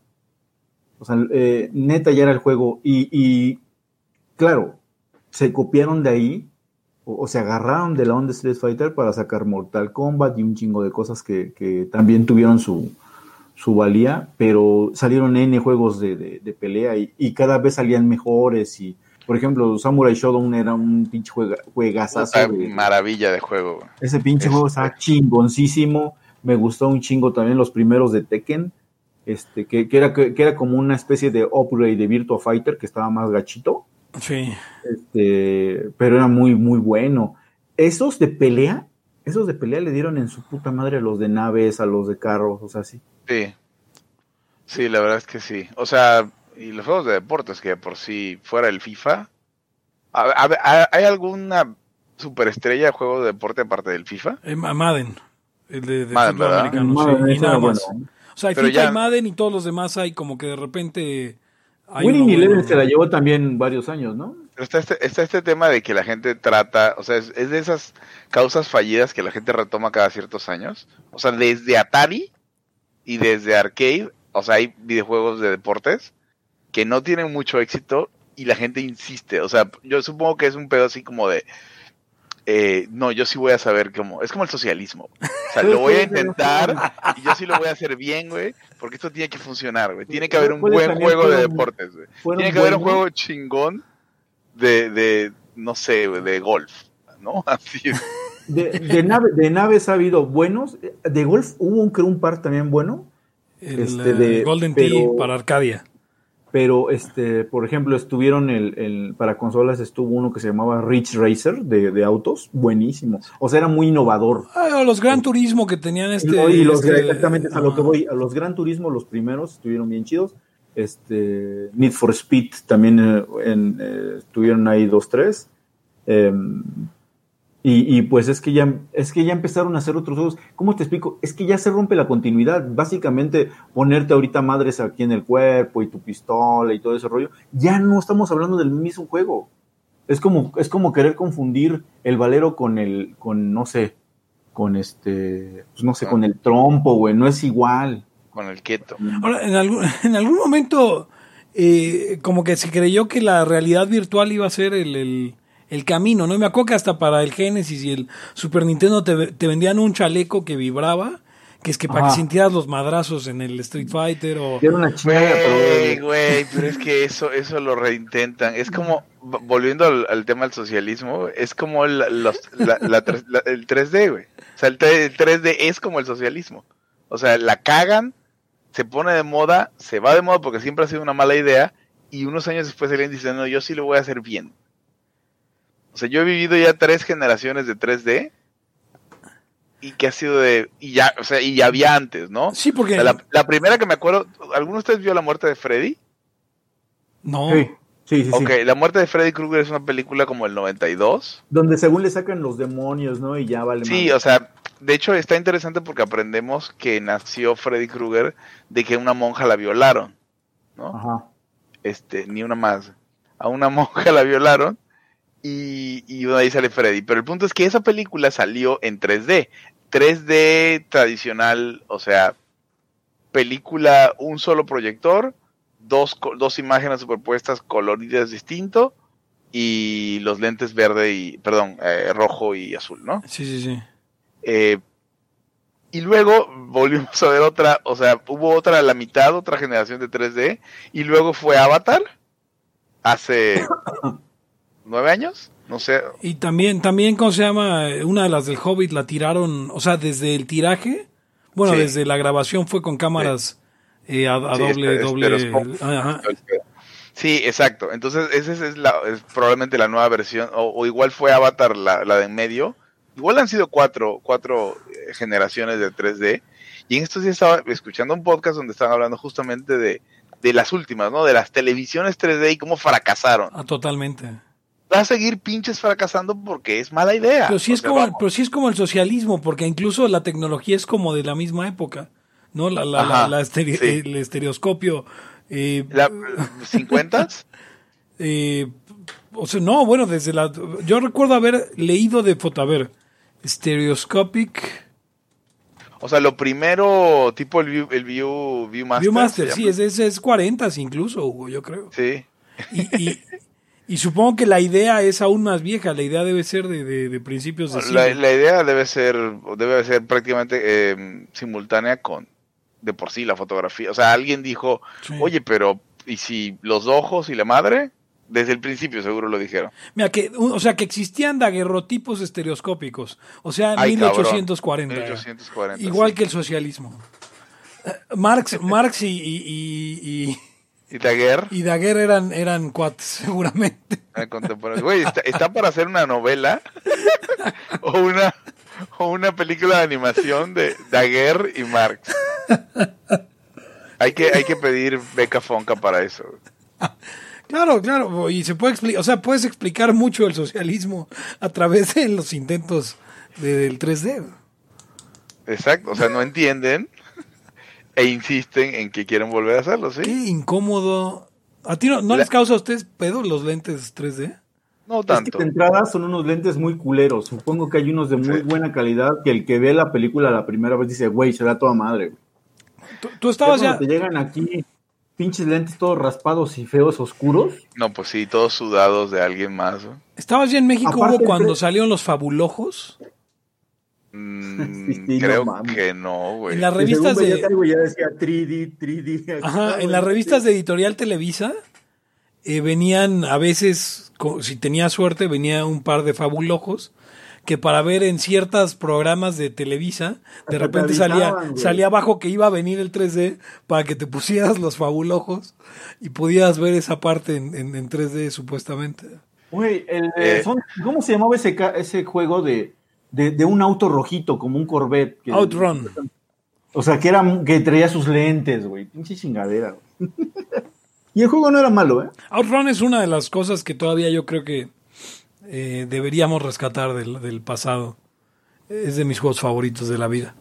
O sea, eh, neta ya era el juego. Y, y, claro, se copiaron de ahí o, o se agarraron de la onda de Street Fighter para sacar Mortal Kombat y un chingo de cosas que, que también tuvieron su, su valía, pero salieron N juegos de, de, de pelea y, y cada vez salían mejores y, por ejemplo, Samurai Shodown era un pinche juega, juegazazo. Puta de- maravilla de juego. güey. ese pinche Es- juego estaba chingoncísimo. Me gustó un chingo también los primeros de Tekken, este, que, que era, que, que era como una especie de upgrade de Virtua Fighter que estaba más gachito. Sí. Este, pero era muy, muy bueno. Esos de pelea, esos de pelea le dieron en su puta madre a los de naves, a los de carros, o sea, sí. Sí. Sí, la verdad es que sí. O sea, y los juegos de deportes que de por sí fuera el FIFA. A, a ver, ¿hay hay alguna superestrella de juego de deporte aparte del FIFA? Eh, Ma- Madden. El de, de Madden, fútbol ¿verdad? americano, Madden, sí. Y ese nada era más. bueno. O sea, hay Pero FIFA ya- y Madden y todos los demás hay como que de repente... hay Winning uno Eleven bueno. se la llevó también varios años, ¿no? Pero está este, está este tema de que la gente trata, o sea, es, es de esas causas fallidas que la gente retoma cada ciertos años. O sea, desde Atari y desde Arcade, o sea, hay videojuegos de deportes que no tienen mucho éxito y la gente insiste. O sea, yo supongo que es un pedo así como de, eh, no, yo sí voy a saber cómo, es como el socialismo. O sea, lo voy a intentar y yo sí lo voy a hacer bien, güey, porque esto tiene que funcionar, güey. Tiene que haber un buen juego de deportes, güey. Tiene que haber un juego chingón de, de no sé, güey, de golf, ¿no? Así es. De, de, nave, de naves ha habido buenos. De golf hubo un, creo, un par también bueno. El este, de, Golden pero, Tee para Arcadia. Pero, este, por ejemplo, estuvieron el, el para consolas estuvo uno que se llamaba Ridge Racer de, de autos, buenísimo. O sea, era muy innovador. Ah, los Gran Turismo que tenían este. No, y los, este exactamente ah. a lo que voy. A los Gran Turismo, los primeros estuvieron bien chidos. Este, Need for Speed también eh, en, eh, estuvieron ahí dos, tres. Eh, Y, y pues es que ya es que ya empezaron a hacer otros juegos. ¿Cómo te explico? Es que ya se rompe la continuidad. Básicamente ponerte ahorita madres aquí en el cuerpo y tu pistola y todo ese rollo. Ya no estamos hablando del mismo juego. Es como es como querer confundir el Valero con el con no sé, con este, pues no sé, con el trompo, güey. No es igual. Con el quieto. Ahora, en algún en algún momento eh, como que se creyó que la realidad virtual iba a ser el, el el camino, ¿no? Me acuerdo que hasta para el Genesis y el Super Nintendo te, te vendían un chaleco que vibraba, que es que para Ajá. que sintieras los madrazos en el Street Fighter o... Era una chingada, Güey, pero... güey, pero es que eso, eso lo reintentan. Es como, volviendo al, al tema del socialismo, es como el, los, la, la, la, el tres D, güey. O sea, el, el tres D es como el socialismo. O sea, la cagan, se pone de moda, se va de moda porque siempre ha sido una mala idea, y unos años después alguien dice, no, yo sí lo voy a hacer bien. O sea, yo he vivido ya tres generaciones de tres D y que ha sido de... Y ya, o sea, y ya había antes, ¿no? Sí, porque... O sea, la, la primera que me acuerdo... ¿Alguno de ustedes vio La muerte de Freddy? No. Sí, sí, sí. Ok, sí. La muerte de Freddy Krueger es una película como el noventa y dos. Donde según le sacan los demonios, ¿no? Y ya vale Sí, madre. o sea, de hecho está interesante porque aprendemos que nació Freddy Krueger de que una monja la violaron, ¿no? Ajá. Este, ni una más. A una monja la violaron. Y, y ahí sale Freddy. Pero el punto es que esa película salió en tres D. tres D tradicional, o sea, película, un solo proyector, dos, dos imágenes superpuestas, coloridas distinto, y los lentes verde y, perdón, eh, rojo y azul, ¿no? Sí, sí, sí. Eh, y luego volvimos a ver otra, o sea, hubo otra a la mitad, otra generación de tres D, y luego fue Avatar, hace... ¿Nueve años? No sé. Y también, también, ¿cómo se llama? Una de las del Hobbit la tiraron, o sea, desde el tiraje, bueno, Sí. desde la grabación fue con cámaras eh, a, a Sí, doble, espe- doble... estereoscopio. Ajá. Sí, exacto. Entonces, esa es, la, es probablemente la nueva versión, o, o igual fue Avatar la, la de en medio. Igual han sido cuatro, cuatro eh, generaciones de tres D. Y en estos días estaba escuchando un podcast donde estaban hablando justamente de, de las últimas, ¿no? De las televisiones tres D y cómo fracasaron. Ah, totalmente. Va a seguir pinches fracasando porque es mala idea. Pero sí O es sea, como, vamos. pero sí es como el socialismo, porque incluso la tecnología es como de la misma época, ¿no? La, la, Ajá, la, la estere- sí. el estereoscopio. Eh, La, ¿cincuentas? eh, o sea, no, bueno, desde la... Yo recuerdo haber leído de foto, a ver, Stereoscopic... O sea, lo primero, tipo el View, el View, Viewmaster. Viewmaster, ¿se sí, llama? es, es, es cuarenta incluso, Hugo, yo creo. Sí. Y, y, y supongo que la idea es aún más vieja, la idea debe ser de, de, de principios de siglo. La, la idea debe ser, debe ser prácticamente eh, simultánea con, de por sí, la fotografía. O sea, alguien dijo, Sí. oye, pero, ¿y si los ojos y la madre? Desde el principio seguro lo dijeron. Mira, que, o sea, que existían daguerrotipos estereoscópicos, o sea, Ay, mil ochocientos cuarenta. cabrón. mil ochocientos cuarenta, Igual sí. que el socialismo. Eh, Marx, Marx y, y, y, y, ¿Y Daguerre? y Daguerre eran, eran cuates, seguramente. Ah, contemporáneo. Güey, está, está para hacer una novela o una o una película de animación de Daguerre y Marx. Hay que, hay que pedir beca Fonca para eso. Claro, claro, y se puede explicar, o sea, puedes explicar mucho el socialismo a través de los intentos de, del tres D. Exacto, o sea, no entienden e insisten en que quieren volver a hacerlo, ¿sí? Qué incómodo. ¿A ti no, no La- les causa a ustedes pedo los lentes tres D? No Es que tanto. de entrada son unos lentes muy culeros. Supongo que hay unos de muy Sí. buena calidad que el que ve la película la primera vez dice, güey, se da toda madre. Güey. Tú, tú Ya estabas cuando ya... te llegan aquí pinches lentes todos raspados y feos, oscuros. No, pues sí, todos sudados de alguien más, ¿no? ¿Estabas ya en México, Aparte, Hugo, cuando pre- salieron los Fabulojos? Mm, Sí, sí, creo no mames. que no, güey. En las Que revistas según veía de... algo ya decía tres D, tres D. Ajá, en las revistas de Editorial Televisa eh, venían a veces, co- si tenía suerte, venía un par de Fabulojos que para ver en ciertos programas de Televisa, de Hasta te repente salía, avisaban, güey. salía abajo que iba a venir el tres D para que te pusieras los Fabulojos y pudieras ver esa parte en, en, en tres D supuestamente. Güey, el de- Eh. son- ¿cómo se llamaba ese, ca- ese juego de, de, de un auto rojito, como un Corvette? Que- Outrun. O sea, que, era, que traía sus lentes, güey. Pinche chingadera, güey. Y el juego no era malo, ¿eh? Outrun es una de las cosas que todavía yo creo que eh, deberíamos rescatar del, del pasado. Es de mis juegos favoritos de la vida.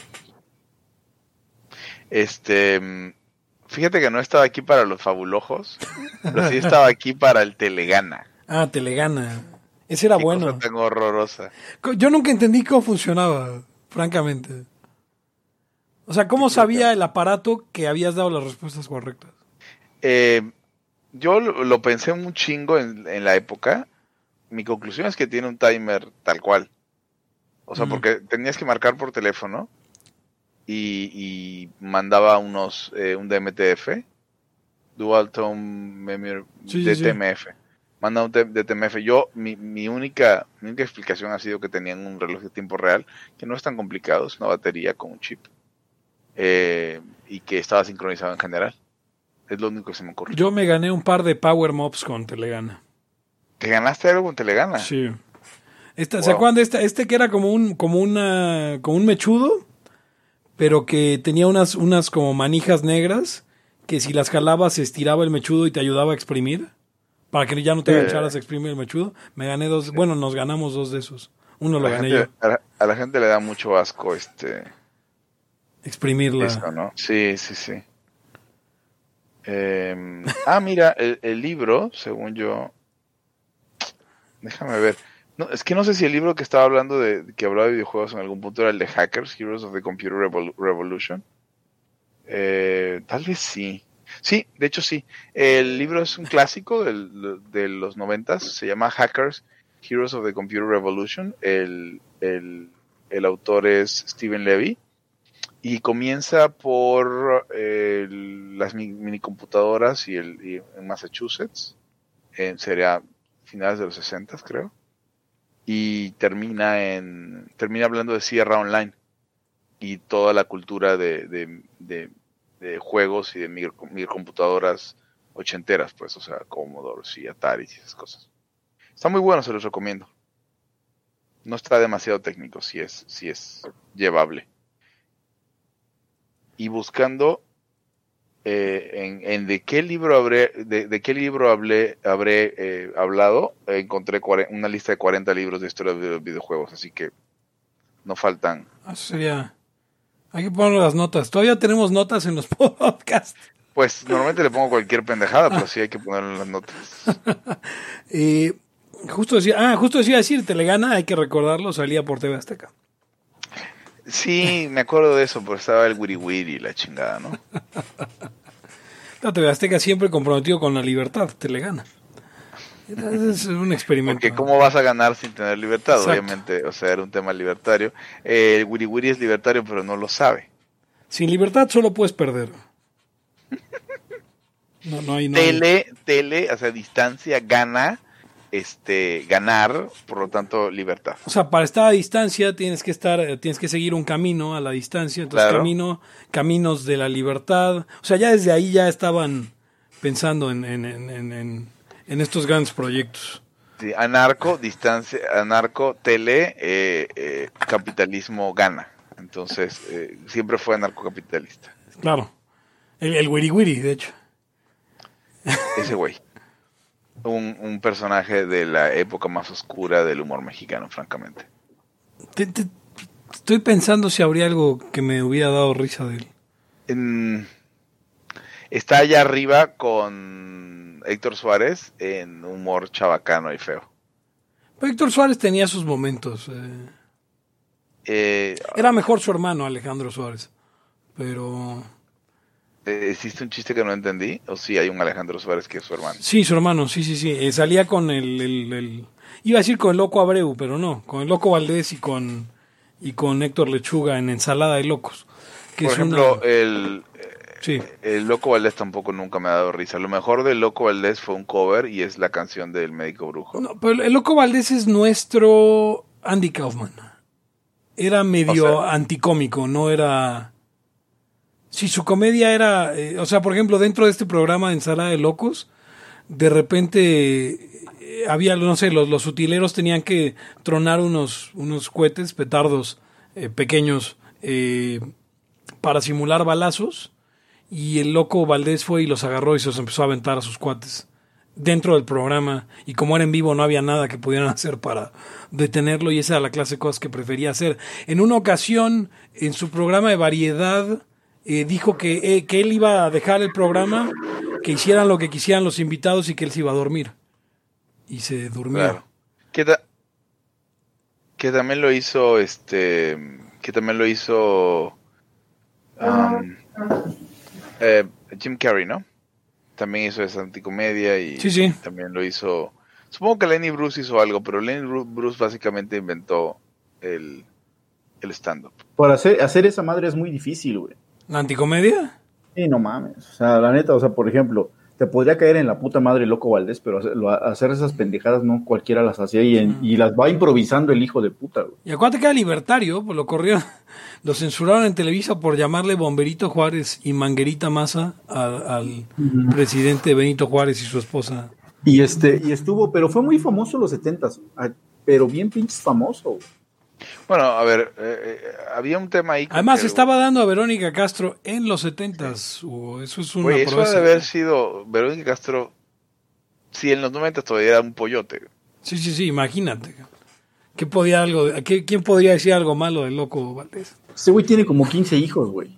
Este, mm, fíjate que no estaba aquí para los fabulojos, pero sí estaba aquí para el Telegana. Ah, Telegana. Ese era Qué bueno. cosa tan horrorosa. Co- Yo nunca entendí cómo funcionaba, francamente. O sea, ¿cómo sabía el aparato que habías dado las respuestas correctas? Eh, yo lo, lo pensé un chingo en, en la época. Mi conclusión es que tiene un timer tal cual. O sea, Mm. porque tenías que marcar por teléfono y, y mandaba unos eh, un D M T F, Dual Tone Memory, Sí, sí, D sí. T M F. Manda un D T M F. Yo, mi, mi única mi única explicación ha sido que tenían un reloj de tiempo real, que no es tan complicado, es una batería con un chip. Eh, y que estaba sincronizado en general. Es lo único que se me ocurre. Yo me gané un par de Power Mops con Telegana. ¿Te ganaste algo con Telegana? Sí. Esta, ¿Se Wow. acuerdan de esta? Este que era como un, como una, como un mechudo, pero que tenía unas, unas como manijas negras que si las jalabas se estiraba el mechudo y te ayudaba a exprimir para que ya no te Eh. agacharas a exprimir el mechudo. Me gané dos, bueno, nos ganamos dos de esos. Uno A lo la, gané gente, yo. a, la, a la gente le da mucho asco este Exprimirla. esto, ¿no? Sí, sí, sí. Eh, ah, mira, el, el libro, según yo, déjame ver. No, es que no sé si el libro que estaba hablando de que hablaba de videojuegos en algún punto era el de Hackers, Heroes of the Computer Revol- Revolution. Eh, tal vez sí. Sí, de hecho sí. El libro es un clásico del, de los noventas. Se llama Hackers, Heroes of the Computer Revolution. El, el, el autor es Steven Levy. Y comienza por eh, las mi- minicomputadoras y, el, y en Massachusetts. Eh, sería finales de los sesenta, creo. Y termina en termina hablando de Sierra Online y toda la cultura de, de, de, de juegos y de micro, microcomputadoras ochenteras, pues, o sea, Commodores y Atari y esas cosas. Está muy bueno, se los recomiendo. No está demasiado técnico, sí es, sí es llevable. Y buscando eh, en, en de qué libro habré de, de qué libro hablé habré eh, hablado, eh, encontré cuare- una lista de cuarenta libros de historia de los videojuegos, así que no faltan. Ah, Eso sería... Hay que poner las notas. Todavía tenemos notas en los podcasts. Pues normalmente le pongo cualquier pendejada, pero sí hay que ponerlo en las notas. Eh, justo decía, ah, justo decía decir, Telegana, hay que recordarlo, salía por T V Azteca. Sí, me acuerdo de eso, porque estaba el Wiri Wiri y la chingada, ¿no? La T V Azteca siempre comprometido con la libertad, Telegana. Es un experimento. Porque ¿cómo vas a ganar sin tener libertad? Exacto. Obviamente, o sea, era un tema libertario. Eh, el Wiri Wiri es libertario, pero no lo sabe. Sin libertad solo puedes perder. No, no hay, no hay- Tele, tele, o sea, distancia, gana, este, ganar, por lo tanto, libertad. O sea, para estar a distancia tienes que estar, eh, tienes que seguir un camino a la distancia. Entonces, Claro. camino, caminos de la libertad. O sea, ya desde ahí ya estaban pensando en, en, en, en, en- en estos grandes proyectos. Sí, anarco, distancia, anarco, tele, eh, eh, capitalismo gana. Entonces, eh, siempre fue anarcocapitalista. Claro. El, el Wiri Wiri, de hecho. Ese güey. Un, un personaje de la época más oscura del humor mexicano, francamente. Te- te- estoy pensando si habría algo que me hubiera dado risa de él. En- está allá arriba con Héctor Suárez en humor chabacano y feo. Pero Héctor Suárez tenía sus momentos. eh. Eh, Era mejor su hermano, Alejandro Suárez. Pero Eh, ¿Existe un chiste que no entendí? ¿O sí hay un Alejandro Suárez que es su hermano? Sí, su hermano, sí, sí, sí. Eh, salía con el, el, el- Iba a decir con el Loco Abreu, pero no. Con el Loco Valdés y con, y con Héctor Lechuga en Ensalada de Locos. Que Por es ejemplo, una... el, Sí. el Loco Valdés tampoco nunca me ha dado risa. Lo mejor del Loco Valdés fue un cover y es la canción del Médico Brujo. No, pero el Loco Valdés es nuestro Andy Kaufman. Era medio O sea- anticómico, no era... Sí, su comedia era... eh, o sea, por ejemplo, dentro de este programa de Ensalada de Locos, de repente eh, había, no sé, los, los utileros tenían que tronar unos, unos cohetes, petardos eh, pequeños eh, para simular balazos, y el Loco Valdés fue y los agarró y se los empezó a aventar a sus cuates dentro del programa, y como era en vivo no había nada que pudieran hacer para detenerlo, y esa era la clase de cosas que prefería hacer. En una ocasión, en su programa de variedad, eh, dijo que, eh, que él iba a dejar el programa, que hicieran lo que quisieran los invitados y que él se iba a dormir. Y se durmió. Claro. Que, ta- que también lo hizo, este, que también lo hizo um, eh, Jim Carrey, ¿no? También hizo esa anticomedia y Sí, sí. también lo hizo. Supongo que Lenny Bruce hizo algo, pero Lenny Bru- Bruce básicamente inventó el, el stand-up. Para hacer, hacer esa madre es muy difícil, güey. ¿La anticomedia? Sí, no mames. O sea, la neta, o sea, por ejemplo, te podría caer en la puta madre Loco Valdés, pero hacer, lo- hacer esas pendejadas no cualquiera las hacía y, en- y las va improvisando el hijo de puta, güey. Y acuérdate que era libertario, pues lo corrieron, lo censuraron en Televisa por llamarle Bomberito Juárez y Manguerita Maza al, al presidente Benito Juárez y su esposa. Y este, y estuvo, pero fue muy famoso en los setentas, ah, pero bien pinches famoso, güey. Bueno, a ver, eh, eh, había un tema ahí. con Además, que- estaba dando a Verónica Castro en los setentas. Hugo. Eso es una Güey, eso ha proeza. de haber sido Verónica Castro. Sí, en los noventa todavía era un pollote. Sí, sí, sí, imagínate. ¿Qué podía algo, de- qué- ¿Quién podría decir algo malo del Loco Valdés? Ese güey tiene como quince hijos, güey.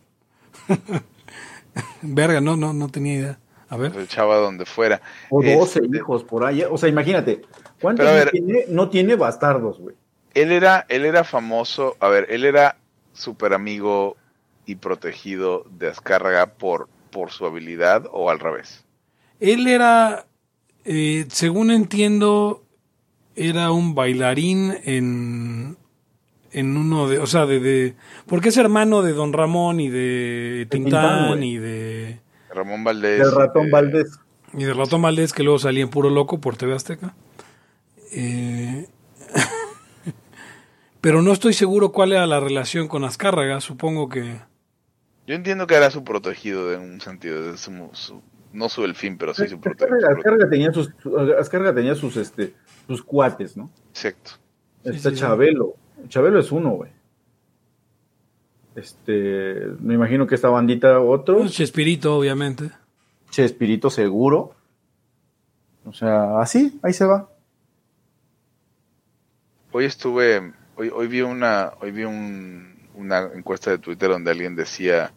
Verga, no, no, no tenía idea. A ver. Se echaba donde fuera. O doce Este, hijos por ahí. O sea, imagínate, ¿cuántos Pero a no ver- tiene? No tiene bastardos, güey. Él era, él era famoso, a ver, él era súper amigo y protegido de Azcárraga por, por su habilidad o al revés. Él era, eh, según entiendo, era un bailarín en, en uno de, o sea, de, de, porque es hermano de Don Ramón y de Tintán, Tintán güey. y de, Ramón Valdés. El ratón eh, Valdés. y de Ratón Valdés, que luego salía en Puro Loco por T V Azteca. Eh, pero no estoy seguro cuál era la relación con Azcárraga, supongo que... Yo entiendo que era su protegido en un sentido, de su, su- no su delfín, pero sí su protegido. Azcárraga, Azcárraga tenía sus, Azcárraga tenía sus, este, sus cuates, ¿no? Exacto. Sí, Está sí, sí. Chabelo. Chabelo es uno, güey. Este, me imagino que esta bandita otro. Chespirito, obviamente. Chespirito seguro. O sea, así, ahí se va. Hoy estuve, hoy, hoy vi una, hoy vi un, una encuesta de Twitter donde alguien decía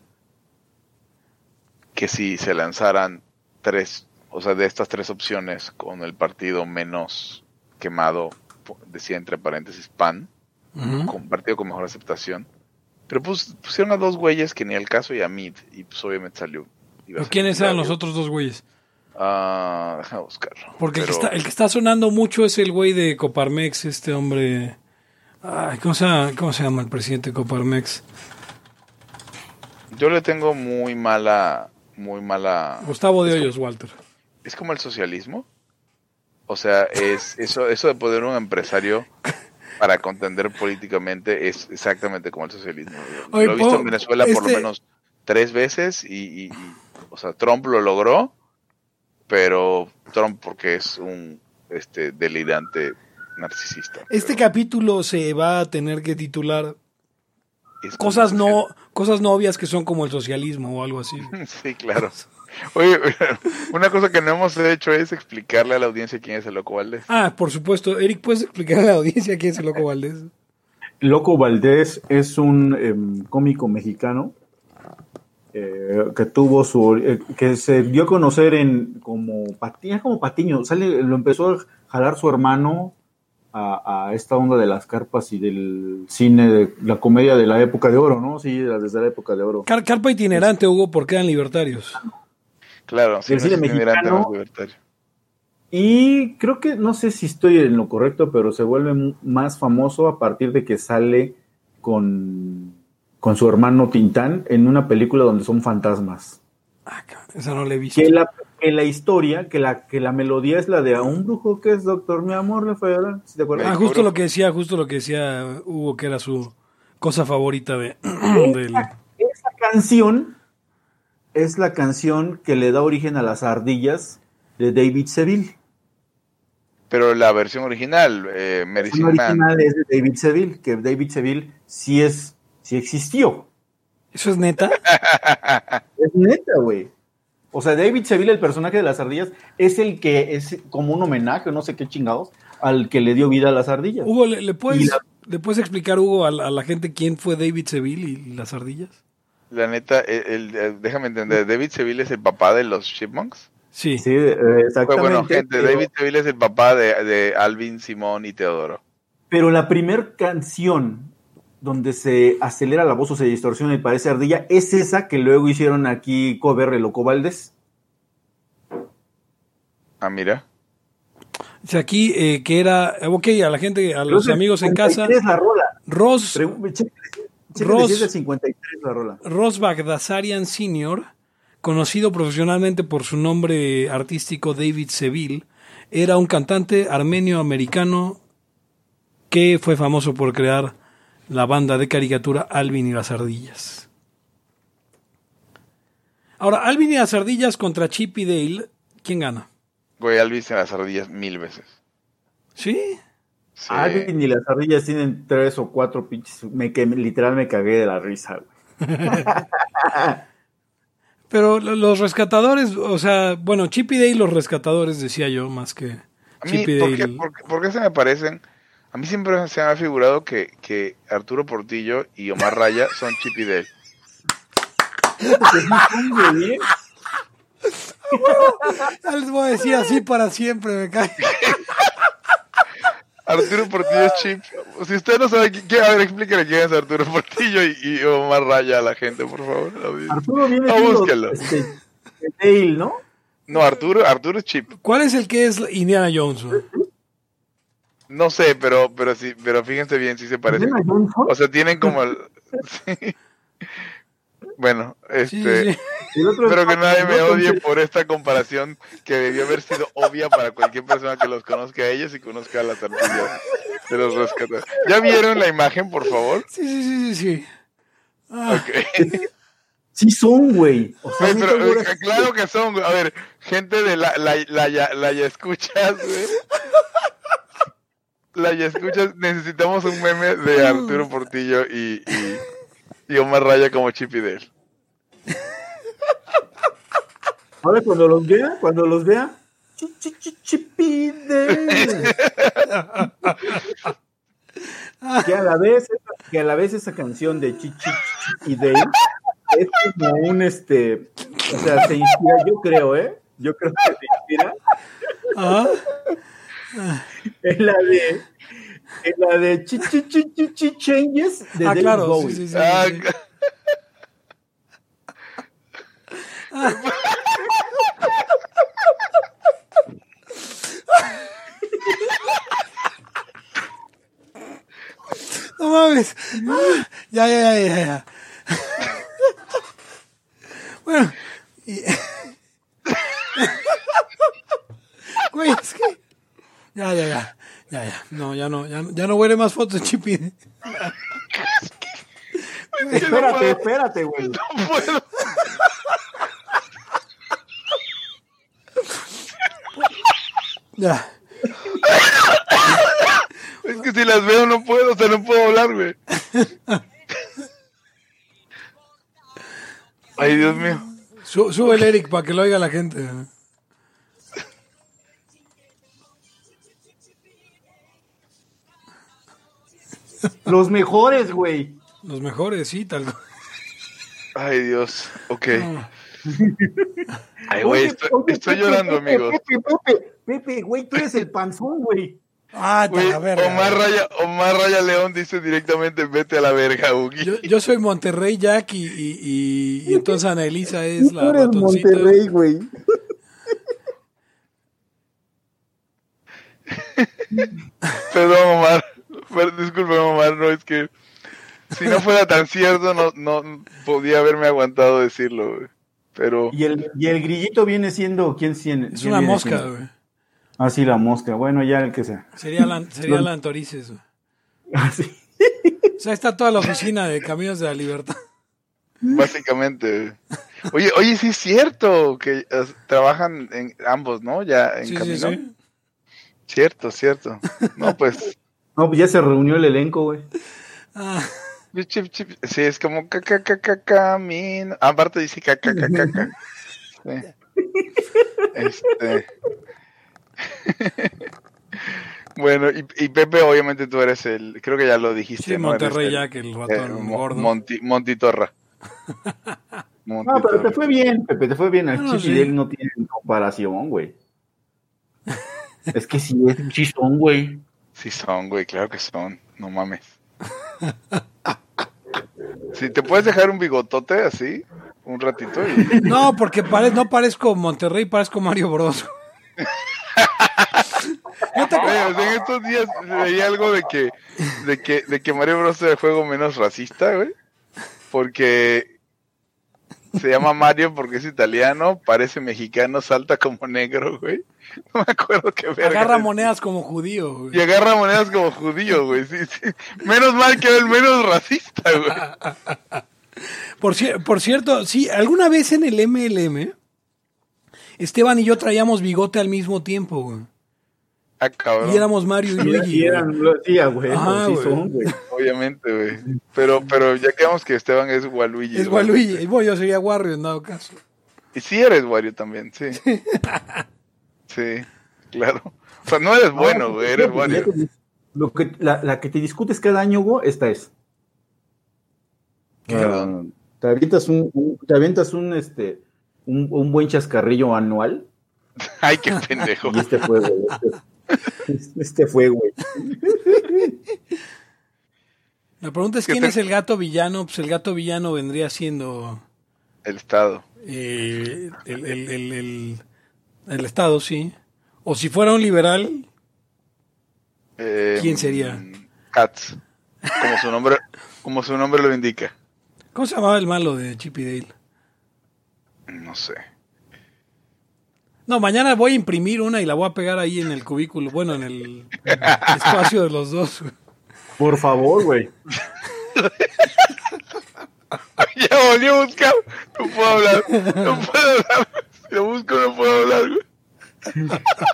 que si se lanzaran tres, o sea, de estas tres opciones con el partido menos quemado, decía entre paréntesis P A N, Ujú. con partido con mejor aceptación, pero pues pusieron a dos güeyes que ni al caso y a Mid, y pues obviamente salió. iba a ¿Pero ser quiénes eran Hilario. los otros dos güeyes? Ah, déjame buscarlo. Porque el, que Pero- está, el que está sonando mucho es el güey de Coparmex, este hombre... Ay, ¿cómo se llama, cómo se llama el presidente de Coparmex? Yo le tengo muy mala, muy mala... Gustavo de Hoyos, Walter. Es como el socialismo. O sea, es eso, eso de poder un empresario para contender políticamente es exactamente como el socialismo. Oye, lo he visto po- en Venezuela por lo este- menos tres veces y, y- y, o sea, Trump lo logró, pero Trump porque es un este delirante narcisista. Este Pero capítulo se va a tener que titular es como cosas el no, cosas no obvias que son como el socialismo o algo así. socialismo. Sí, claro. Oye, una cosa que no hemos hecho es explicarle a la audiencia quién es el Loco Valdés. Ah, por supuesto. Eric, ¿puedes explicar a la audiencia quién es el Loco Valdés? Loco Valdés es un em, cómico mexicano eh, que tuvo su eh, que se dio a conocer en como Patiño, como Patiño, sale, lo empezó a jalar su hermano a, a esta onda de las carpas y del cine, de la comedia de la época de oro, ¿no? Sí, desde la época de oro. Car- carpa itinerante, Hugo, porque eran libertarios. Claro, sí, Del cine no es itinerante, mexicano. no es libertario. Y creo que, no sé si estoy en lo correcto, pero se vuelve m- más famoso a partir de que sale con, con su hermano Tintán en una película donde son fantasmas. Ah, cabrón, esa no la he visto. Que la, que la historia, que la, que la melodía es la de a un brujo que es doctor, mi amor, le fallará, ¿sí te acuerdas? Ah, Médico justo brujo. lo que decía, justo lo que decía Hugo, que era su cosa favorita de del... Esa canción es la canción que le da origen a las ardillas de David Seville. Pero la versión original, eh, La Medicine original Man, es de David Seville, que David Seville sí es, sí existió. ¿Eso es neta? Es neta, güey. O sea, David Seville, el personaje de las ardillas, es el que es como un homenaje, no sé qué chingados, al que le dio vida a las ardillas. Hugo, ¿le, le puedes, Y la- ¿le puedes explicar, Hugo, a, la- a la gente quién fue David Seville y las ardillas? la neta, el, el- el- déjame entender, David Seville es el papá de los Chipmunks. Sí. Sí, eh, Pues exactamente. bueno, gente, pero, David Seville es el papá de, de Alvin, Simón y Teodoro. pero la primer canción donde se acelera la voz o se distorsiona y parece ardilla es esa que luego hicieron aquí cover de Loco Valdés. Ah, mira. O sea, aquí eh, que era, ok, a la gente, a los Creo que amigos en casa, cincuenta y tres la rola. Ross, Pre- chéquenle, chéquenle Ross- si es de cincuenta y tres la rola. Ross Bagdasarian senior, conocido profesionalmente por su nombre artístico David Seville, era un cantante armenio-americano que fue famoso por crear la banda de caricatura Alvin y las Ardillas. Ahora, Alvin y las Ardillas contra Chip y Dale, ¿quién gana? Güey, Alvin en las ardillas mil veces. ¿Sí? Sí. Alvin y las ardillas tienen tres o cuatro pinches. Me, que, literal me cagué de la risa, güey. Pero lo- los rescatadores, o sea, bueno, Chip y Dale los rescatadores, decía yo, más que A mí, Chip y ¿por Dale. qué, por qué- por qué se me parecen? A mí siempre se me ha figurado que, que Arturo Portillo y Omar Raya son Chip y Dale. Porque sí son, güey, ¿eh? Ya les voy a decir así para siempre, me cae. Arturo Portillo es Chip. Si usted no sabe, quién, a ver, explíquele quién es Arturo Portillo y, y Omar Raya a la gente, por favor. Arturo viene No, siendo, búsquelo. este, Dale, ¿no? No, Arturo, Arturo es Chip. ¿Cuál es el que es Indiana Jones? güey? No sé, pero, pero sí, pero fíjense bien, sí se parecen. Indiana Johnson. O sea, tienen como el... sí. Bueno, Sí, este... sí, sí. Y el otro es Espero que Paco, nadie me ¿no? odie Entonces, por esta comparación que debió haber sido obvia para cualquier persona que los conozca a ellos y conozca a las ardillas de los rescatadores. ¿Ya vieron la imagen, por favor? Sí, sí, sí, sí, sí. Ah, Ok. Sí son, güey. O sea, Güey, sí pero, son eh, claro que son, güey. A ver, gente de la, la, la, ya, la ya escuchas, güey. La ya escuchas, necesitamos un meme de Arturo Portillo y, y, y Omar Raya como Chip y Dale. Ahora cuando los vea, cuando los vea, chi, chi, chi, chipide. que a la vez, que a la vez esa canción de Chi Chi Chi y Dale es como un este, o sea, se inspira, yo creo, ¿eh? Yo creo que se inspira ah, en la de en la de Chi Chi Chi Chi Chi Changes de ah, David claro, Bowie. sí, sí, sí. Ah, sí. No mames. Ya, ya, ya, ya, ya. Bueno. y- Güey, es que... Ya, ya, ya. Ya, ya. No, ya no, ya, no- ya no huele más fotos de Chipi. Espérate, espérate, güey. no puedo. Ya. Es que si las veo no puedo, o sea, no puedo hablar, güey. Ay, Dios mío. Su- sube el Eric para que lo oiga la gente. Los mejores, güey. Los mejores, sí, tal. Ay, Dios. Ok. No. Ay, güey, Oye, estoy, oye, estoy Pepe, llorando, Pepe, amigos. Pepe, Pepe, Pepe, güey, tú eres el panzón, güey. Ah, te Güey, la verga. Omar Raya, Omar Raya León dice directamente, vete a la verga, Ugi. Yo, yo soy Monterrey Jack y, y, y, y entonces Ana Elisa es la Tú eres ratoncita. Monterrey, güey. Perdón, Omar. Per- Disculpe, Omar, no es que si no fuera tan cierto, no, no podía haberme aguantado decirlo, güey. Pero Y el, y el grillito viene siendo, ¿quién tiene? Es quién una viene mosca, siendo? güey. Ah, sí, la mosca. Bueno, ya el que sea. Sería Alan, sería Lo- Alan Torices, güey. Ah, sí. O sea, está toda la oficina de Caminos de la Libertad. básicamente. Oye, oye, sí es cierto que eh, trabajan en ambos, ¿no? Ya en Sí, sí, camino. sí. Cierto, cierto. No, pues. No, pues ya se reunió el elenco, güey. Ah, chip, chip, sí, es como caca, caca, camino. Aparte dice caca, caca, caca. Sí. Este. Bueno, y, y Pepe, obviamente tú eres el, creo que ya lo dijiste, sí, ¿no? Monterrey Eres el- Jack, el ratón eh, Mo- gordo. Monti, Montitorra. No, pero te Montitorra. fue bien, Pepe, te fue bien. El No, Chip sí. y Dale no tienen comparación, güey. Es que sí, es, sí son, güey. Sí son, güey, claro que son. No mames. Si te puedes dejar un bigotote así, un ratito y... No, porque pare- no parezco Monterrey, parezco Mario Bros. ¿No te Oye, acuerdas? o sea, en estos días leí algo de que, de que, de que Mario Bros es el juego menos racista, güey. Porque se llama Mario porque es italiano, parece mexicano, salta como negro, güey. No me acuerdo qué verga. Agarra es. monedas como judío, güey. Y agarra monedas como judío, güey. Sí, sí. Menos mal que era el menos racista, güey. Por, cier- por cierto, sí, alguna vez en el M L M, Esteban y yo traíamos bigote al mismo tiempo, güey. Ah, cabrón. Y éramos Mario y Y, Luigi. y güey. eran, lo- sí, a güey, Ajá, sí güey. son, güey. Obviamente, güey. Pero, pero ya quedamos que Esteban es Waluigi. Es güey. Waluigi. Y bueno, yo sería Wario en dado caso. Y sí eres Wario también, sí. Sí, claro. O sea, no eres bueno, No, güey, fíjate, eres Wario. fíjate, Lo que, la, la que te discutes cada año, güey, esta es. Perdón. Ah, te avientas un, un- te avientas un este un, un buen chascarrillo anual Ay, qué pendejo. y este fue, güey. Este, este fue, güey. La pregunta es ¿Qué quién te- es el gato villano. Pues el gato villano vendría siendo El Estado. eh, el, el, el, el, el Estado, sí. O si fuera un liberal, Eh, ¿quién sería? Katz. Como su nombre, como su nombre lo indica. ¿cómo se llamaba el malo de Chip y Dale? No sé. No, mañana voy a imprimir una y la voy a pegar ahí en el cubículo, bueno, en el espacio de los dos. güey. Por favor, güey. Ya volvió a buscar. No puedo hablar. No puedo hablar. Si lo busco, no puedo hablar, güey.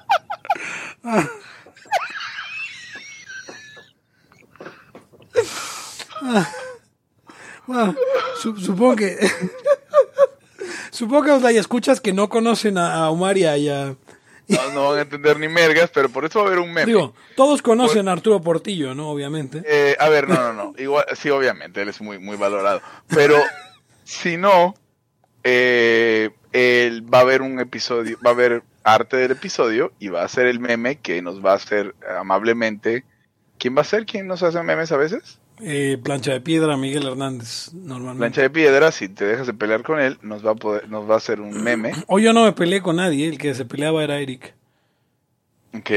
Bueno, su- supongo que supongo que los escuchas que no conocen a, a Omar y a, y a- No, no van a entender ni mergas, pero por eso va a haber un meme. digo, todos conocen a Arturo Portillo, ¿no? Obviamente. Eh, a ver, no, no, no. Igual, sí, obviamente, él es muy, muy valorado. Pero si no, eh, él va a haber un episodio, va a haber arte del episodio y va a ser el meme que nos va a hacer amablemente. ¿Quién va a ser? ¿Quién nos hace memes a veces? Eh, plancha de piedra, Miguel Hernández, normalmente. Plancha de piedra, si te dejas de pelear con él, nos va a poder, nos va a hacer un meme. Hoy yo no me peleé con nadie, el que se peleaba era Eric. Ok.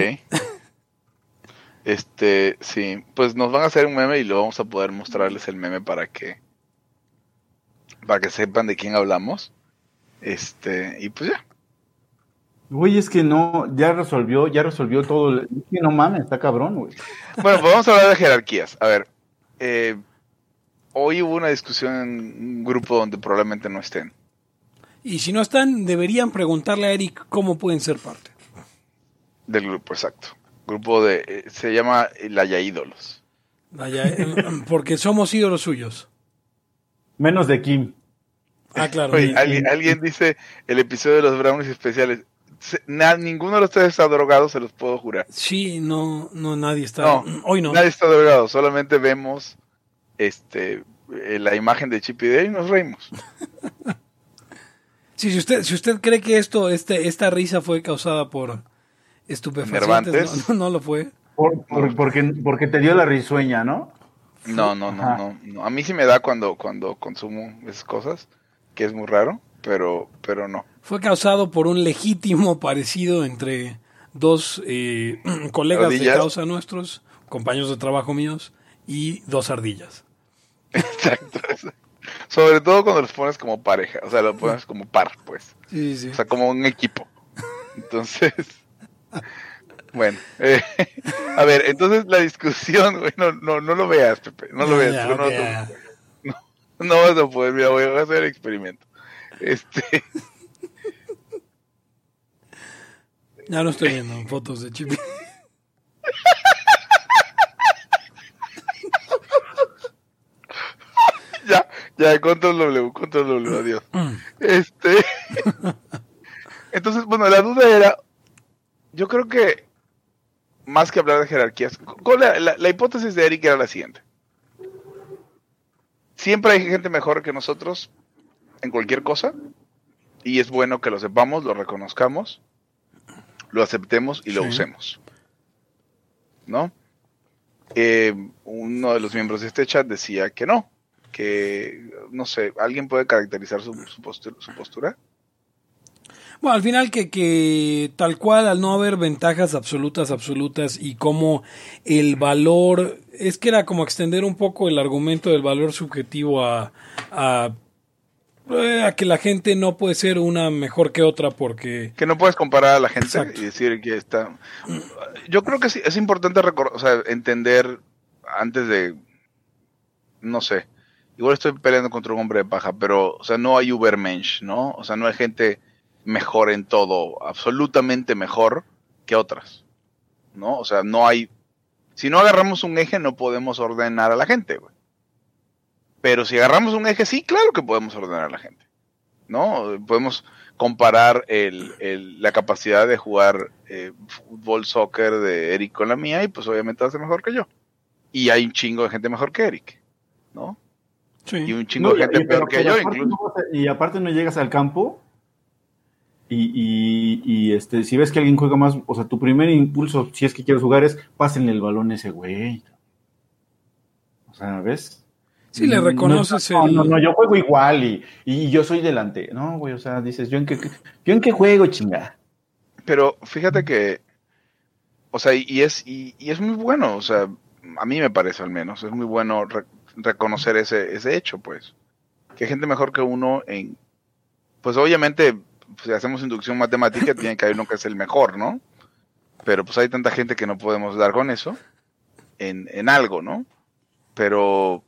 Este, sí, pues nos van a hacer un meme y lo vamos a poder mostrarles el meme para que para que sepan de quién hablamos. Este, y pues ya. Güey, es que no, ya resolvió, ya resolvió todo. el- Es que no mames, está cabrón, güey. Bueno, pues vamos a hablar de jerarquías. A ver, eh, hoy hubo una discusión en un grupo donde probablemente no estén. Y si no están, deberían preguntarle a Eric cómo pueden ser parte. Del grupo, exacto. Grupo de, eh, se llama La Ya Ídolos. Vaya, eh, porque somos ídolos suyos. Menos de Kim. Ah, claro. Oye, sí. alguien, alguien dice el episodio de los brownies especiales. Se- na- ninguno de ustedes está drogado, se los puedo jurar. Sí, no, no, nadie está. No, Hoy no. Nadie está drogado, solamente vemos este eh, la imagen de Chip y Dale y nos reímos. Sí, si usted, si usted cree que esto, este, esta risa fue causada por estupefacientes, Enervantes. no, no, no lo fue. Por, por, porque, porque te dio la risueña, ¿no? No, no, no, no, no. A mí sí me da cuando, cuando consumo esas cosas, que es muy raro, pero, pero no. Fue causado por un legítimo parecido entre dos eh, colegas ¿Ardillas? de causa nuestros, compañeros de trabajo míos, y dos ardillas. Exacto. Sobre todo cuando los pones como pareja, o sea, lo pones como par, pues. Sí, sí. O sea, como un equipo. Entonces, bueno. Eh, a ver, entonces la discusión, güey, no, no, no lo veas, Pepe, no lo Ya, veas. ya, No, no, ok, ya. no, no vas a poder, mira, voy a hacer el experimento. Este, Ya no estoy viendo fotos de Chippy. ya, ya, control W, control W, adiós. Este, entonces, bueno, la duda era, yo creo que más que hablar de jerarquías, con la, la, la hipótesis de Eric era la siguiente. Siempre hay gente mejor que nosotros en cualquier cosa, y es bueno que lo sepamos, lo reconozcamos, lo aceptemos y lo Sí. usemos, ¿no? Eh, uno de los miembros de este chat decía que no, que, no sé, ¿alguien puede caracterizar su, su, postura, su postura? Bueno, al final que, que tal cual, al no haber ventajas absolutas, absolutas, y como el valor, es que era como extender un poco el argumento del valor subjetivo a, a, a que la gente no puede ser una mejor que otra porque... Que no puedes comparar a la gente Exacto. y decir que está... Yo creo que sí, es importante recor- o sea, entender antes de... No sé, igual estoy peleando contra un hombre de paja, pero, o sea, no hay Ubermensch, ¿no? O sea, no hay gente mejor en todo, absolutamente mejor que otras, ¿no? O sea, no hay... Si no agarramos un eje, no podemos ordenar a la gente, güey. Pero si agarramos un eje, sí, claro que podemos ordenar a la gente, ¿no? Podemos comparar el, el, la capacidad de jugar eh, fútbol, soccer de Eric con la mía y pues obviamente va a ser mejor que yo. Y hay un chingo de gente mejor que Eric, ¿no? Sí. Y un chingo No, de gente y- peor pero- que yo, pero aparte incluso. no vas a- y aparte no llegas al campo y, y, y, este, si ves que alguien juega más, o sea, tu primer impulso, si es que quieres jugar, es pásenle el balón a ese güey. O sea, ¿ves? Sí, le reconoces no, el... No, no, yo juego igual y, y yo soy delante. No, güey, o sea, dices, ¿yo en qué, yo en qué juego, chinga? Pero fíjate que, o sea, y, y es y, y es muy bueno, o sea, a mí me parece al menos, es muy bueno re- reconocer ese ese hecho, pues. Que hay gente mejor que uno en, pues obviamente, si hacemos inducción matemática, tiene que haber uno que es el mejor, ¿no? Pero pues hay tanta gente que no podemos dar con eso en, en algo, ¿no? Pero,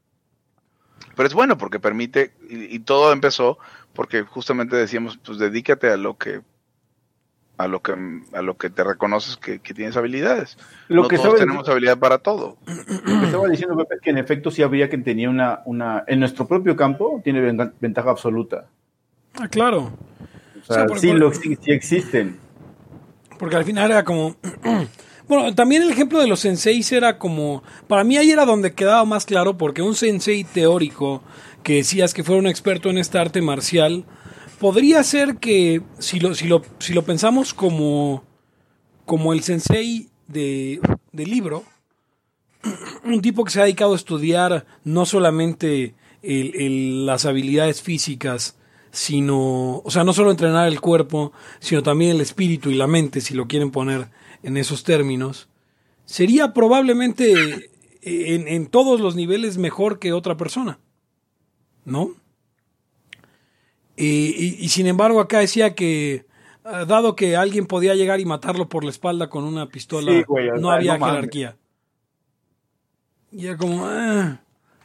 pero es bueno porque permite, y, y todo empezó porque justamente decíamos, pues dedícate a lo que a lo que a lo que te reconoces que, que tienes habilidades. Lo no que todos estaba tenemos habilidad para todo. Lo que estaba diciendo Pepe es que en efecto sí habría que tenía una, una, en nuestro propio campo tiene ven- ventaja absoluta. Ah, claro. O sea, O sea, por- sí, por- lo, sí, sí existen. Porque al final era como... Bueno, también el ejemplo de los senseis era como... Para mí ahí era donde quedaba más claro, porque un sensei teórico que decías que fuera un experto en esta arte marcial, podría ser que, si lo, si lo, si lo pensamos como, como el sensei de, de libro, un tipo que se ha dedicado a estudiar no solamente el, el, las habilidades físicas, sino, o sea, no solo entrenar el cuerpo, sino también el espíritu y la mente, si lo quieren poner en esos términos, sería probablemente en, en todos los niveles mejor que otra persona, ¿no? Y, y, y sin embargo acá decía que, uh, dado que alguien podía llegar y matarlo por la espalda con una pistola, Sí, güey, o no sea, había no mames. jerarquía. Y era como... ah.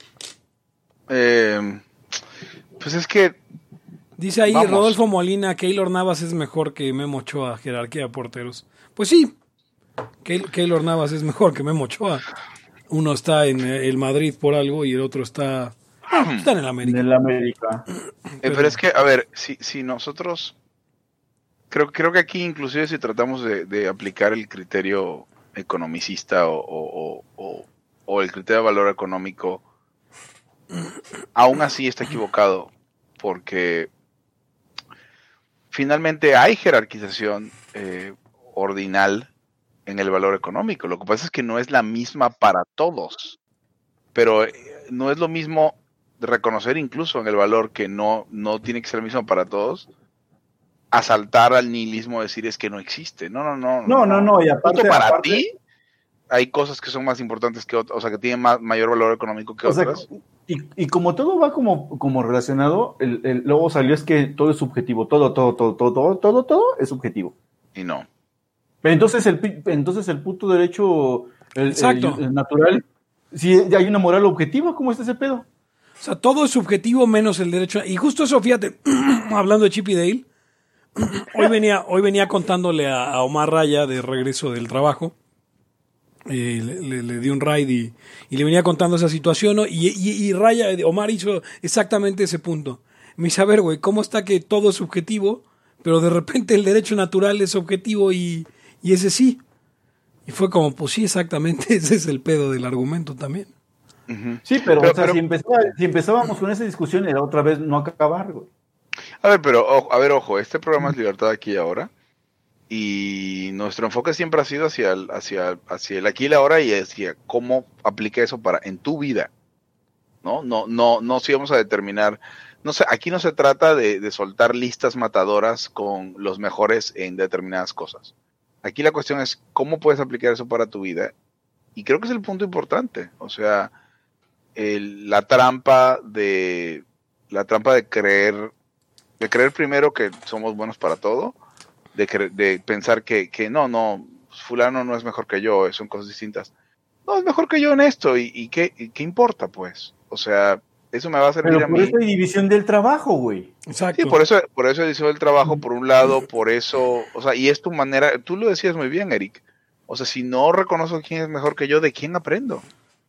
Eh, pues es que Dice ahí Vamos. Rodolfo Molina, Keylor Navas es mejor que Memo Ochoa, jerarquía de porteros. Pues sí, Key- Keylor Navas es mejor que Memo Ochoa. Uno está en el Madrid por algo y el otro está, está en el En América. el América. Eh, pero es que, a ver, si, si nosotros, creo, creo que aquí inclusive si tratamos de, de aplicar el criterio economicista o, o, o, o, o el criterio de valor económico, aún así está equivocado, porque finalmente hay jerarquización eh, ordinal en el valor económico. Lo que pasa es que no es la misma para todos. Pero eh, no es lo mismo reconocer incluso en el valor que no, no tiene que ser el mismo para todos, a saltar al nihilismo, decir es que no existe. No, no, no. No, no, no. Y aparte, Justo para aparte, ti, hay cosas que son más importantes que otras, o sea, que tienen más, mayor valor económico que o sea, otras. y, y como todo va como, como relacionado, el, el, luego salió es que todo es subjetivo. Todo, todo, todo, todo, todo, todo, todo es subjetivo. Y no. Pero entonces el, entonces el puto derecho el, Exacto. el, el natural, si hay una moral objetiva, ¿cómo está ese pedo? O sea, todo es subjetivo menos el derecho. Y justo eso, fíjate, hablando de Chip y Dale, hoy venía, hoy venía contándole a, a Omar Raya de regreso del trabajo. Eh, le, le, le di un ride y, y le venía contando esa situación, ¿no? y, y, y Raya, Omar hizo exactamente ese punto. Me dice, a ver, güey, ¿cómo está que todo es subjetivo, pero de repente el derecho natural es objetivo y, y ese sí? Y fue como, pues sí, exactamente, ese es el pedo del argumento también. Uh-huh. Sí, pero, pero, o sea, pero si, empezaba, si empezábamos con esa discusión era otra vez no acabar, güey. A ver, pero, ojo, a ver, ojo, este programa es Libertad Aquí y Ahora, y nuestro enfoque siempre ha sido hacia el, hacia, hacia el aquí y la ahora y hacia cómo aplica eso para en tu vida, ¿no? No, no, no si vamos a determinar, no sé, aquí no se trata de, de soltar listas matadoras con los mejores en determinadas cosas. Aquí la cuestión es cómo puedes aplicar eso para tu vida, y creo que es el punto importante, o sea, el, la trampa de, la trampa de creer, de creer primero que somos buenos para todo, de, cre- de pensar que, que no, no, fulano no es mejor que yo, son cosas distintas. No, es mejor que yo en esto, y, y qué, y qué importa, pues. O sea, eso me va a servir Pero a por mí. eso hay división del trabajo, güey. Exacto. Sí, por eso, por eso hizo el trabajo, por un lado, por eso, o sea, y es tu manera, tú lo decías muy bien, Eric. O sea, si no reconozco quién es mejor que yo, ¿de quién aprendo?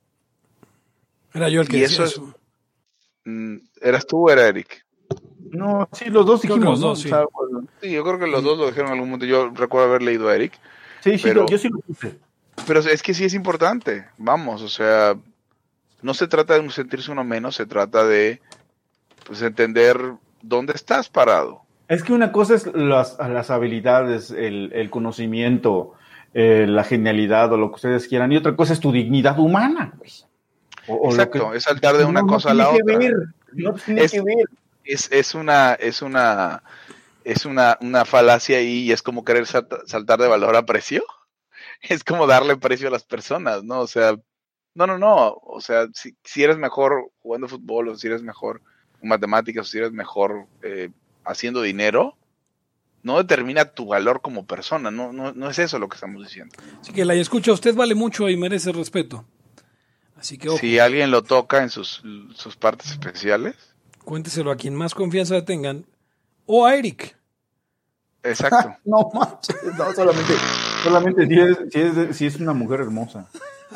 Era yo el que Y decía eso es- eso. Mm, ¿Eras tú o era Eric? No, sí, los dos Creo que dijimos, los ¿no? dos, sí. O sea, bueno, Sí, yo creo que los dos lo dijeron en algún momento. Yo recuerdo haber leído a Eric. sí, sí, Pero- yo, yo sí lo puse. Pero es que sí es importante, vamos, o sea, no se trata de sentirse uno menos, se trata de pues entender dónde estás parado. Es que una cosa es las, las habilidades, el, el conocimiento, eh, la genialidad o lo que ustedes quieran, y otra cosa es tu dignidad humana, güey. O, o lo Exacto, que- es saltar de una no, no cosa a la tiene que otra. ver, no tiene Es- que ver. Es, es una, es una, es una, una falacia ahí y es como querer salta- saltar de valor a precio. Es como darle precio a las personas, ¿no? O sea, no, no, no. O sea, si, si eres mejor jugando fútbol, o si eres mejor en matemáticas, o si eres mejor eh, haciendo dinero, no determina tu valor como persona. No, no, no es eso lo que estamos diciendo. Así que la escucha, usted vale mucho y merece respeto. Así que ojo, Si alguien lo toca en sus, sus partes especiales, cuénteselo a quien más confianza tengan o a Eric. exacto. No manches, no, solamente, solamente si es, si, es, si es una mujer hermosa.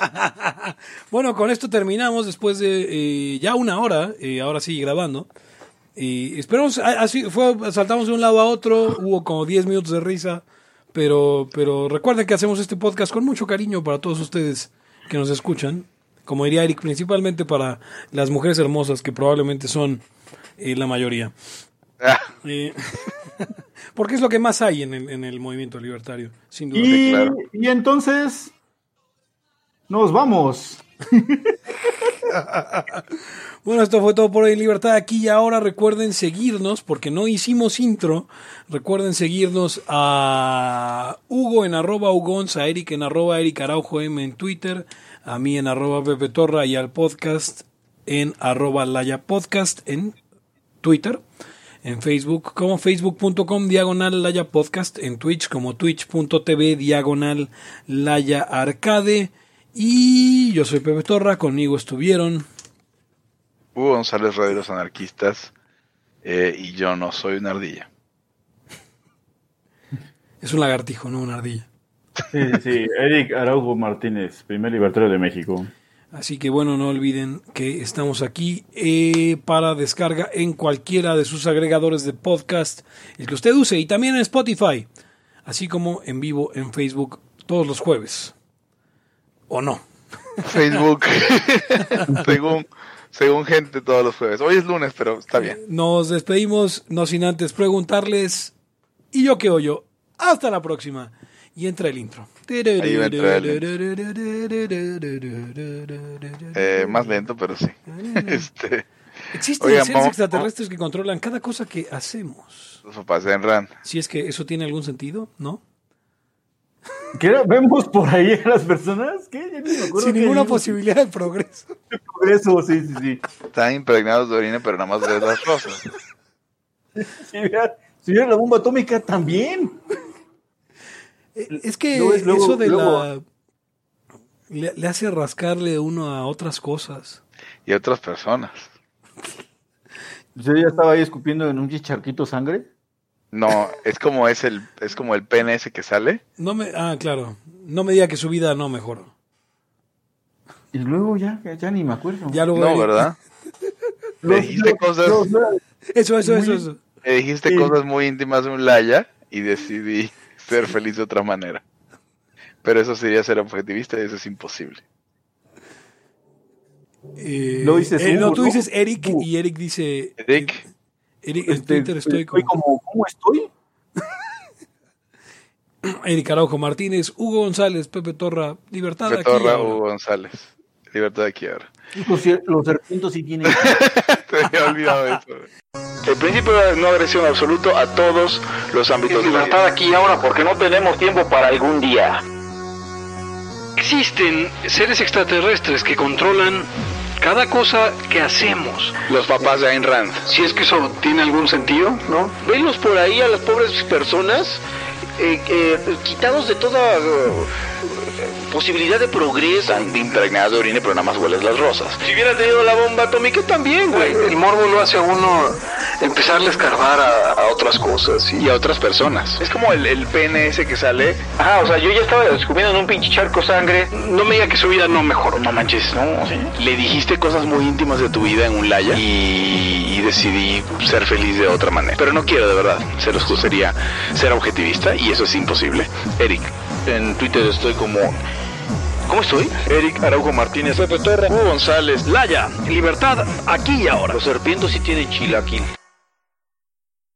Bueno, con esto terminamos después de eh, ya una hora, eh, ahora sí grabando. Y esperamos, a- así fue, saltamos de un lado a otro, hubo como diez minutos de risa, pero, pero recuerden que hacemos este podcast con mucho cariño para todos ustedes que nos escuchan. Como diría Eric, principalmente para las mujeres hermosas, que probablemente son eh, la mayoría. Ah, Eh, porque es lo que más hay en el, en el movimiento libertario, sin duda. Y, claro. y entonces nos vamos. Bueno, esto fue todo por hoy en Libertad Aquí y Ahora. Recuerden seguirnos, porque no hicimos intro. Recuerden seguirnos a Hugo en arroba Hugonz, a Eric en arroba Eric Araujo M en Twitter, a mí en arroba Pepe Torra y al podcast en arroba Laya Podcast en Twitter, en Facebook como facebook.com diagonal Laya Podcast, en Twitch como twitch.tv diagonal Laya Arcade. Y yo soy Pepe Torra, conmigo estuvieron... Hugo González, Radio de los Anarquistas, eh, y yo no soy una ardilla. Es un lagartijo, no una ardilla. Sí, sí, Eric Araujo Martínez, primer libertario de México. Así que bueno, no olviden que estamos aquí eh, para descarga en cualquiera de sus agregadores de podcast, el que usted use, y también en Spotify, así como en vivo en Facebook todos los jueves. ¿O no? Facebook, según, según gente todos los jueves. Hoy es lunes, pero está bien. Nos despedimos, no sin antes preguntarles, ¿y yo qué oyo? Hasta la próxima. Y entra el intro. Ahí va a entrar el eh, más lento, pero sí. este, Existen oigan, seres vamos, extraterrestres que controlan cada cosa que hacemos. Los papás de Enran. Si es que eso tiene algún sentido, ¿no? ¿Qué era? ¿Vemos por ahí a las personas? ¿Qué? Ya ni me acuerdo. Sin qué ninguna digo. posibilidad de progreso. De progreso, sí, sí, sí. Están impregnados de orina, pero nada más ves las rosas. Si hubiera, si hubiera la bomba atómica, también. Es que Luego es- luego- eso de luego- la... Le, le hace rascarle uno a otras cosas. Y otras personas. Yo ya estaba ahí escupiendo en un chicharquito sangre. No, es como es el, es como el pene ese que sale. No me, ah, claro. No me diga que su vida no mejoró. Y luego ya, ya ni me acuerdo. Ya lo No, ¿verdad? Le Los- dijiste los- cosas, los- Eso, eso, Muy- eso, eso. le dijiste Sí. cosas muy íntimas de un laya y decidí ser feliz de otra manera. Pero eso sería ser objetivista y eso es imposible. Eh, Lo dices eh, no, Hugo, tú ¿no? dices Eric Hugo. y Eric dice... Eric, Eric, en Este, Twitter estoy estoy como... como, ¿cómo estoy? Eric Araujo Martínez, Hugo González, Pepe Torra, Libertad aquí y Petorra ahora. Hugo González. Libertad aquí ahora. Los, cier- los serpientes sí tienen. Te había olvidado eso. El principio de no agresión absoluto a todos los ámbitos de la Libertad aquí y ahora porque no tenemos tiempo para algún día. Existen seres extraterrestres que controlan cada cosa que hacemos. Los papás de Ayn Rand. Si es que eso tiene algún sentido, ¿no? Venlos por ahí a las pobres personas eh, eh, quitados de toda eh, posibilidad de progreso. Están impregnadas de orina, pero nada más hueles las rosas. Si hubiera tenido la bomba atómica también, güey. El morbo lo hace a uno empezarle a escarbar a, a otras cosas. Y a otras personas. Es como el, el pene ese que sale. Ajá, o sea, yo ya estaba escupiendo en un pinche charco sangre. No me diga que su vida no mejoró. No manches, no, sí. Le dijiste cosas muy íntimas de tu vida en un laya y, y decidí ser feliz de otra manera. Pero no quiero, de verdad. Se los sería ser objetivista y eso es imposible. Eric, En Twitter estoy como... ¿cómo estoy? Eric Araujo Martínez, Pepe Torra, Hugo González. Laya, libertad aquí y ahora. Los serpientes sí tienen chilaquil.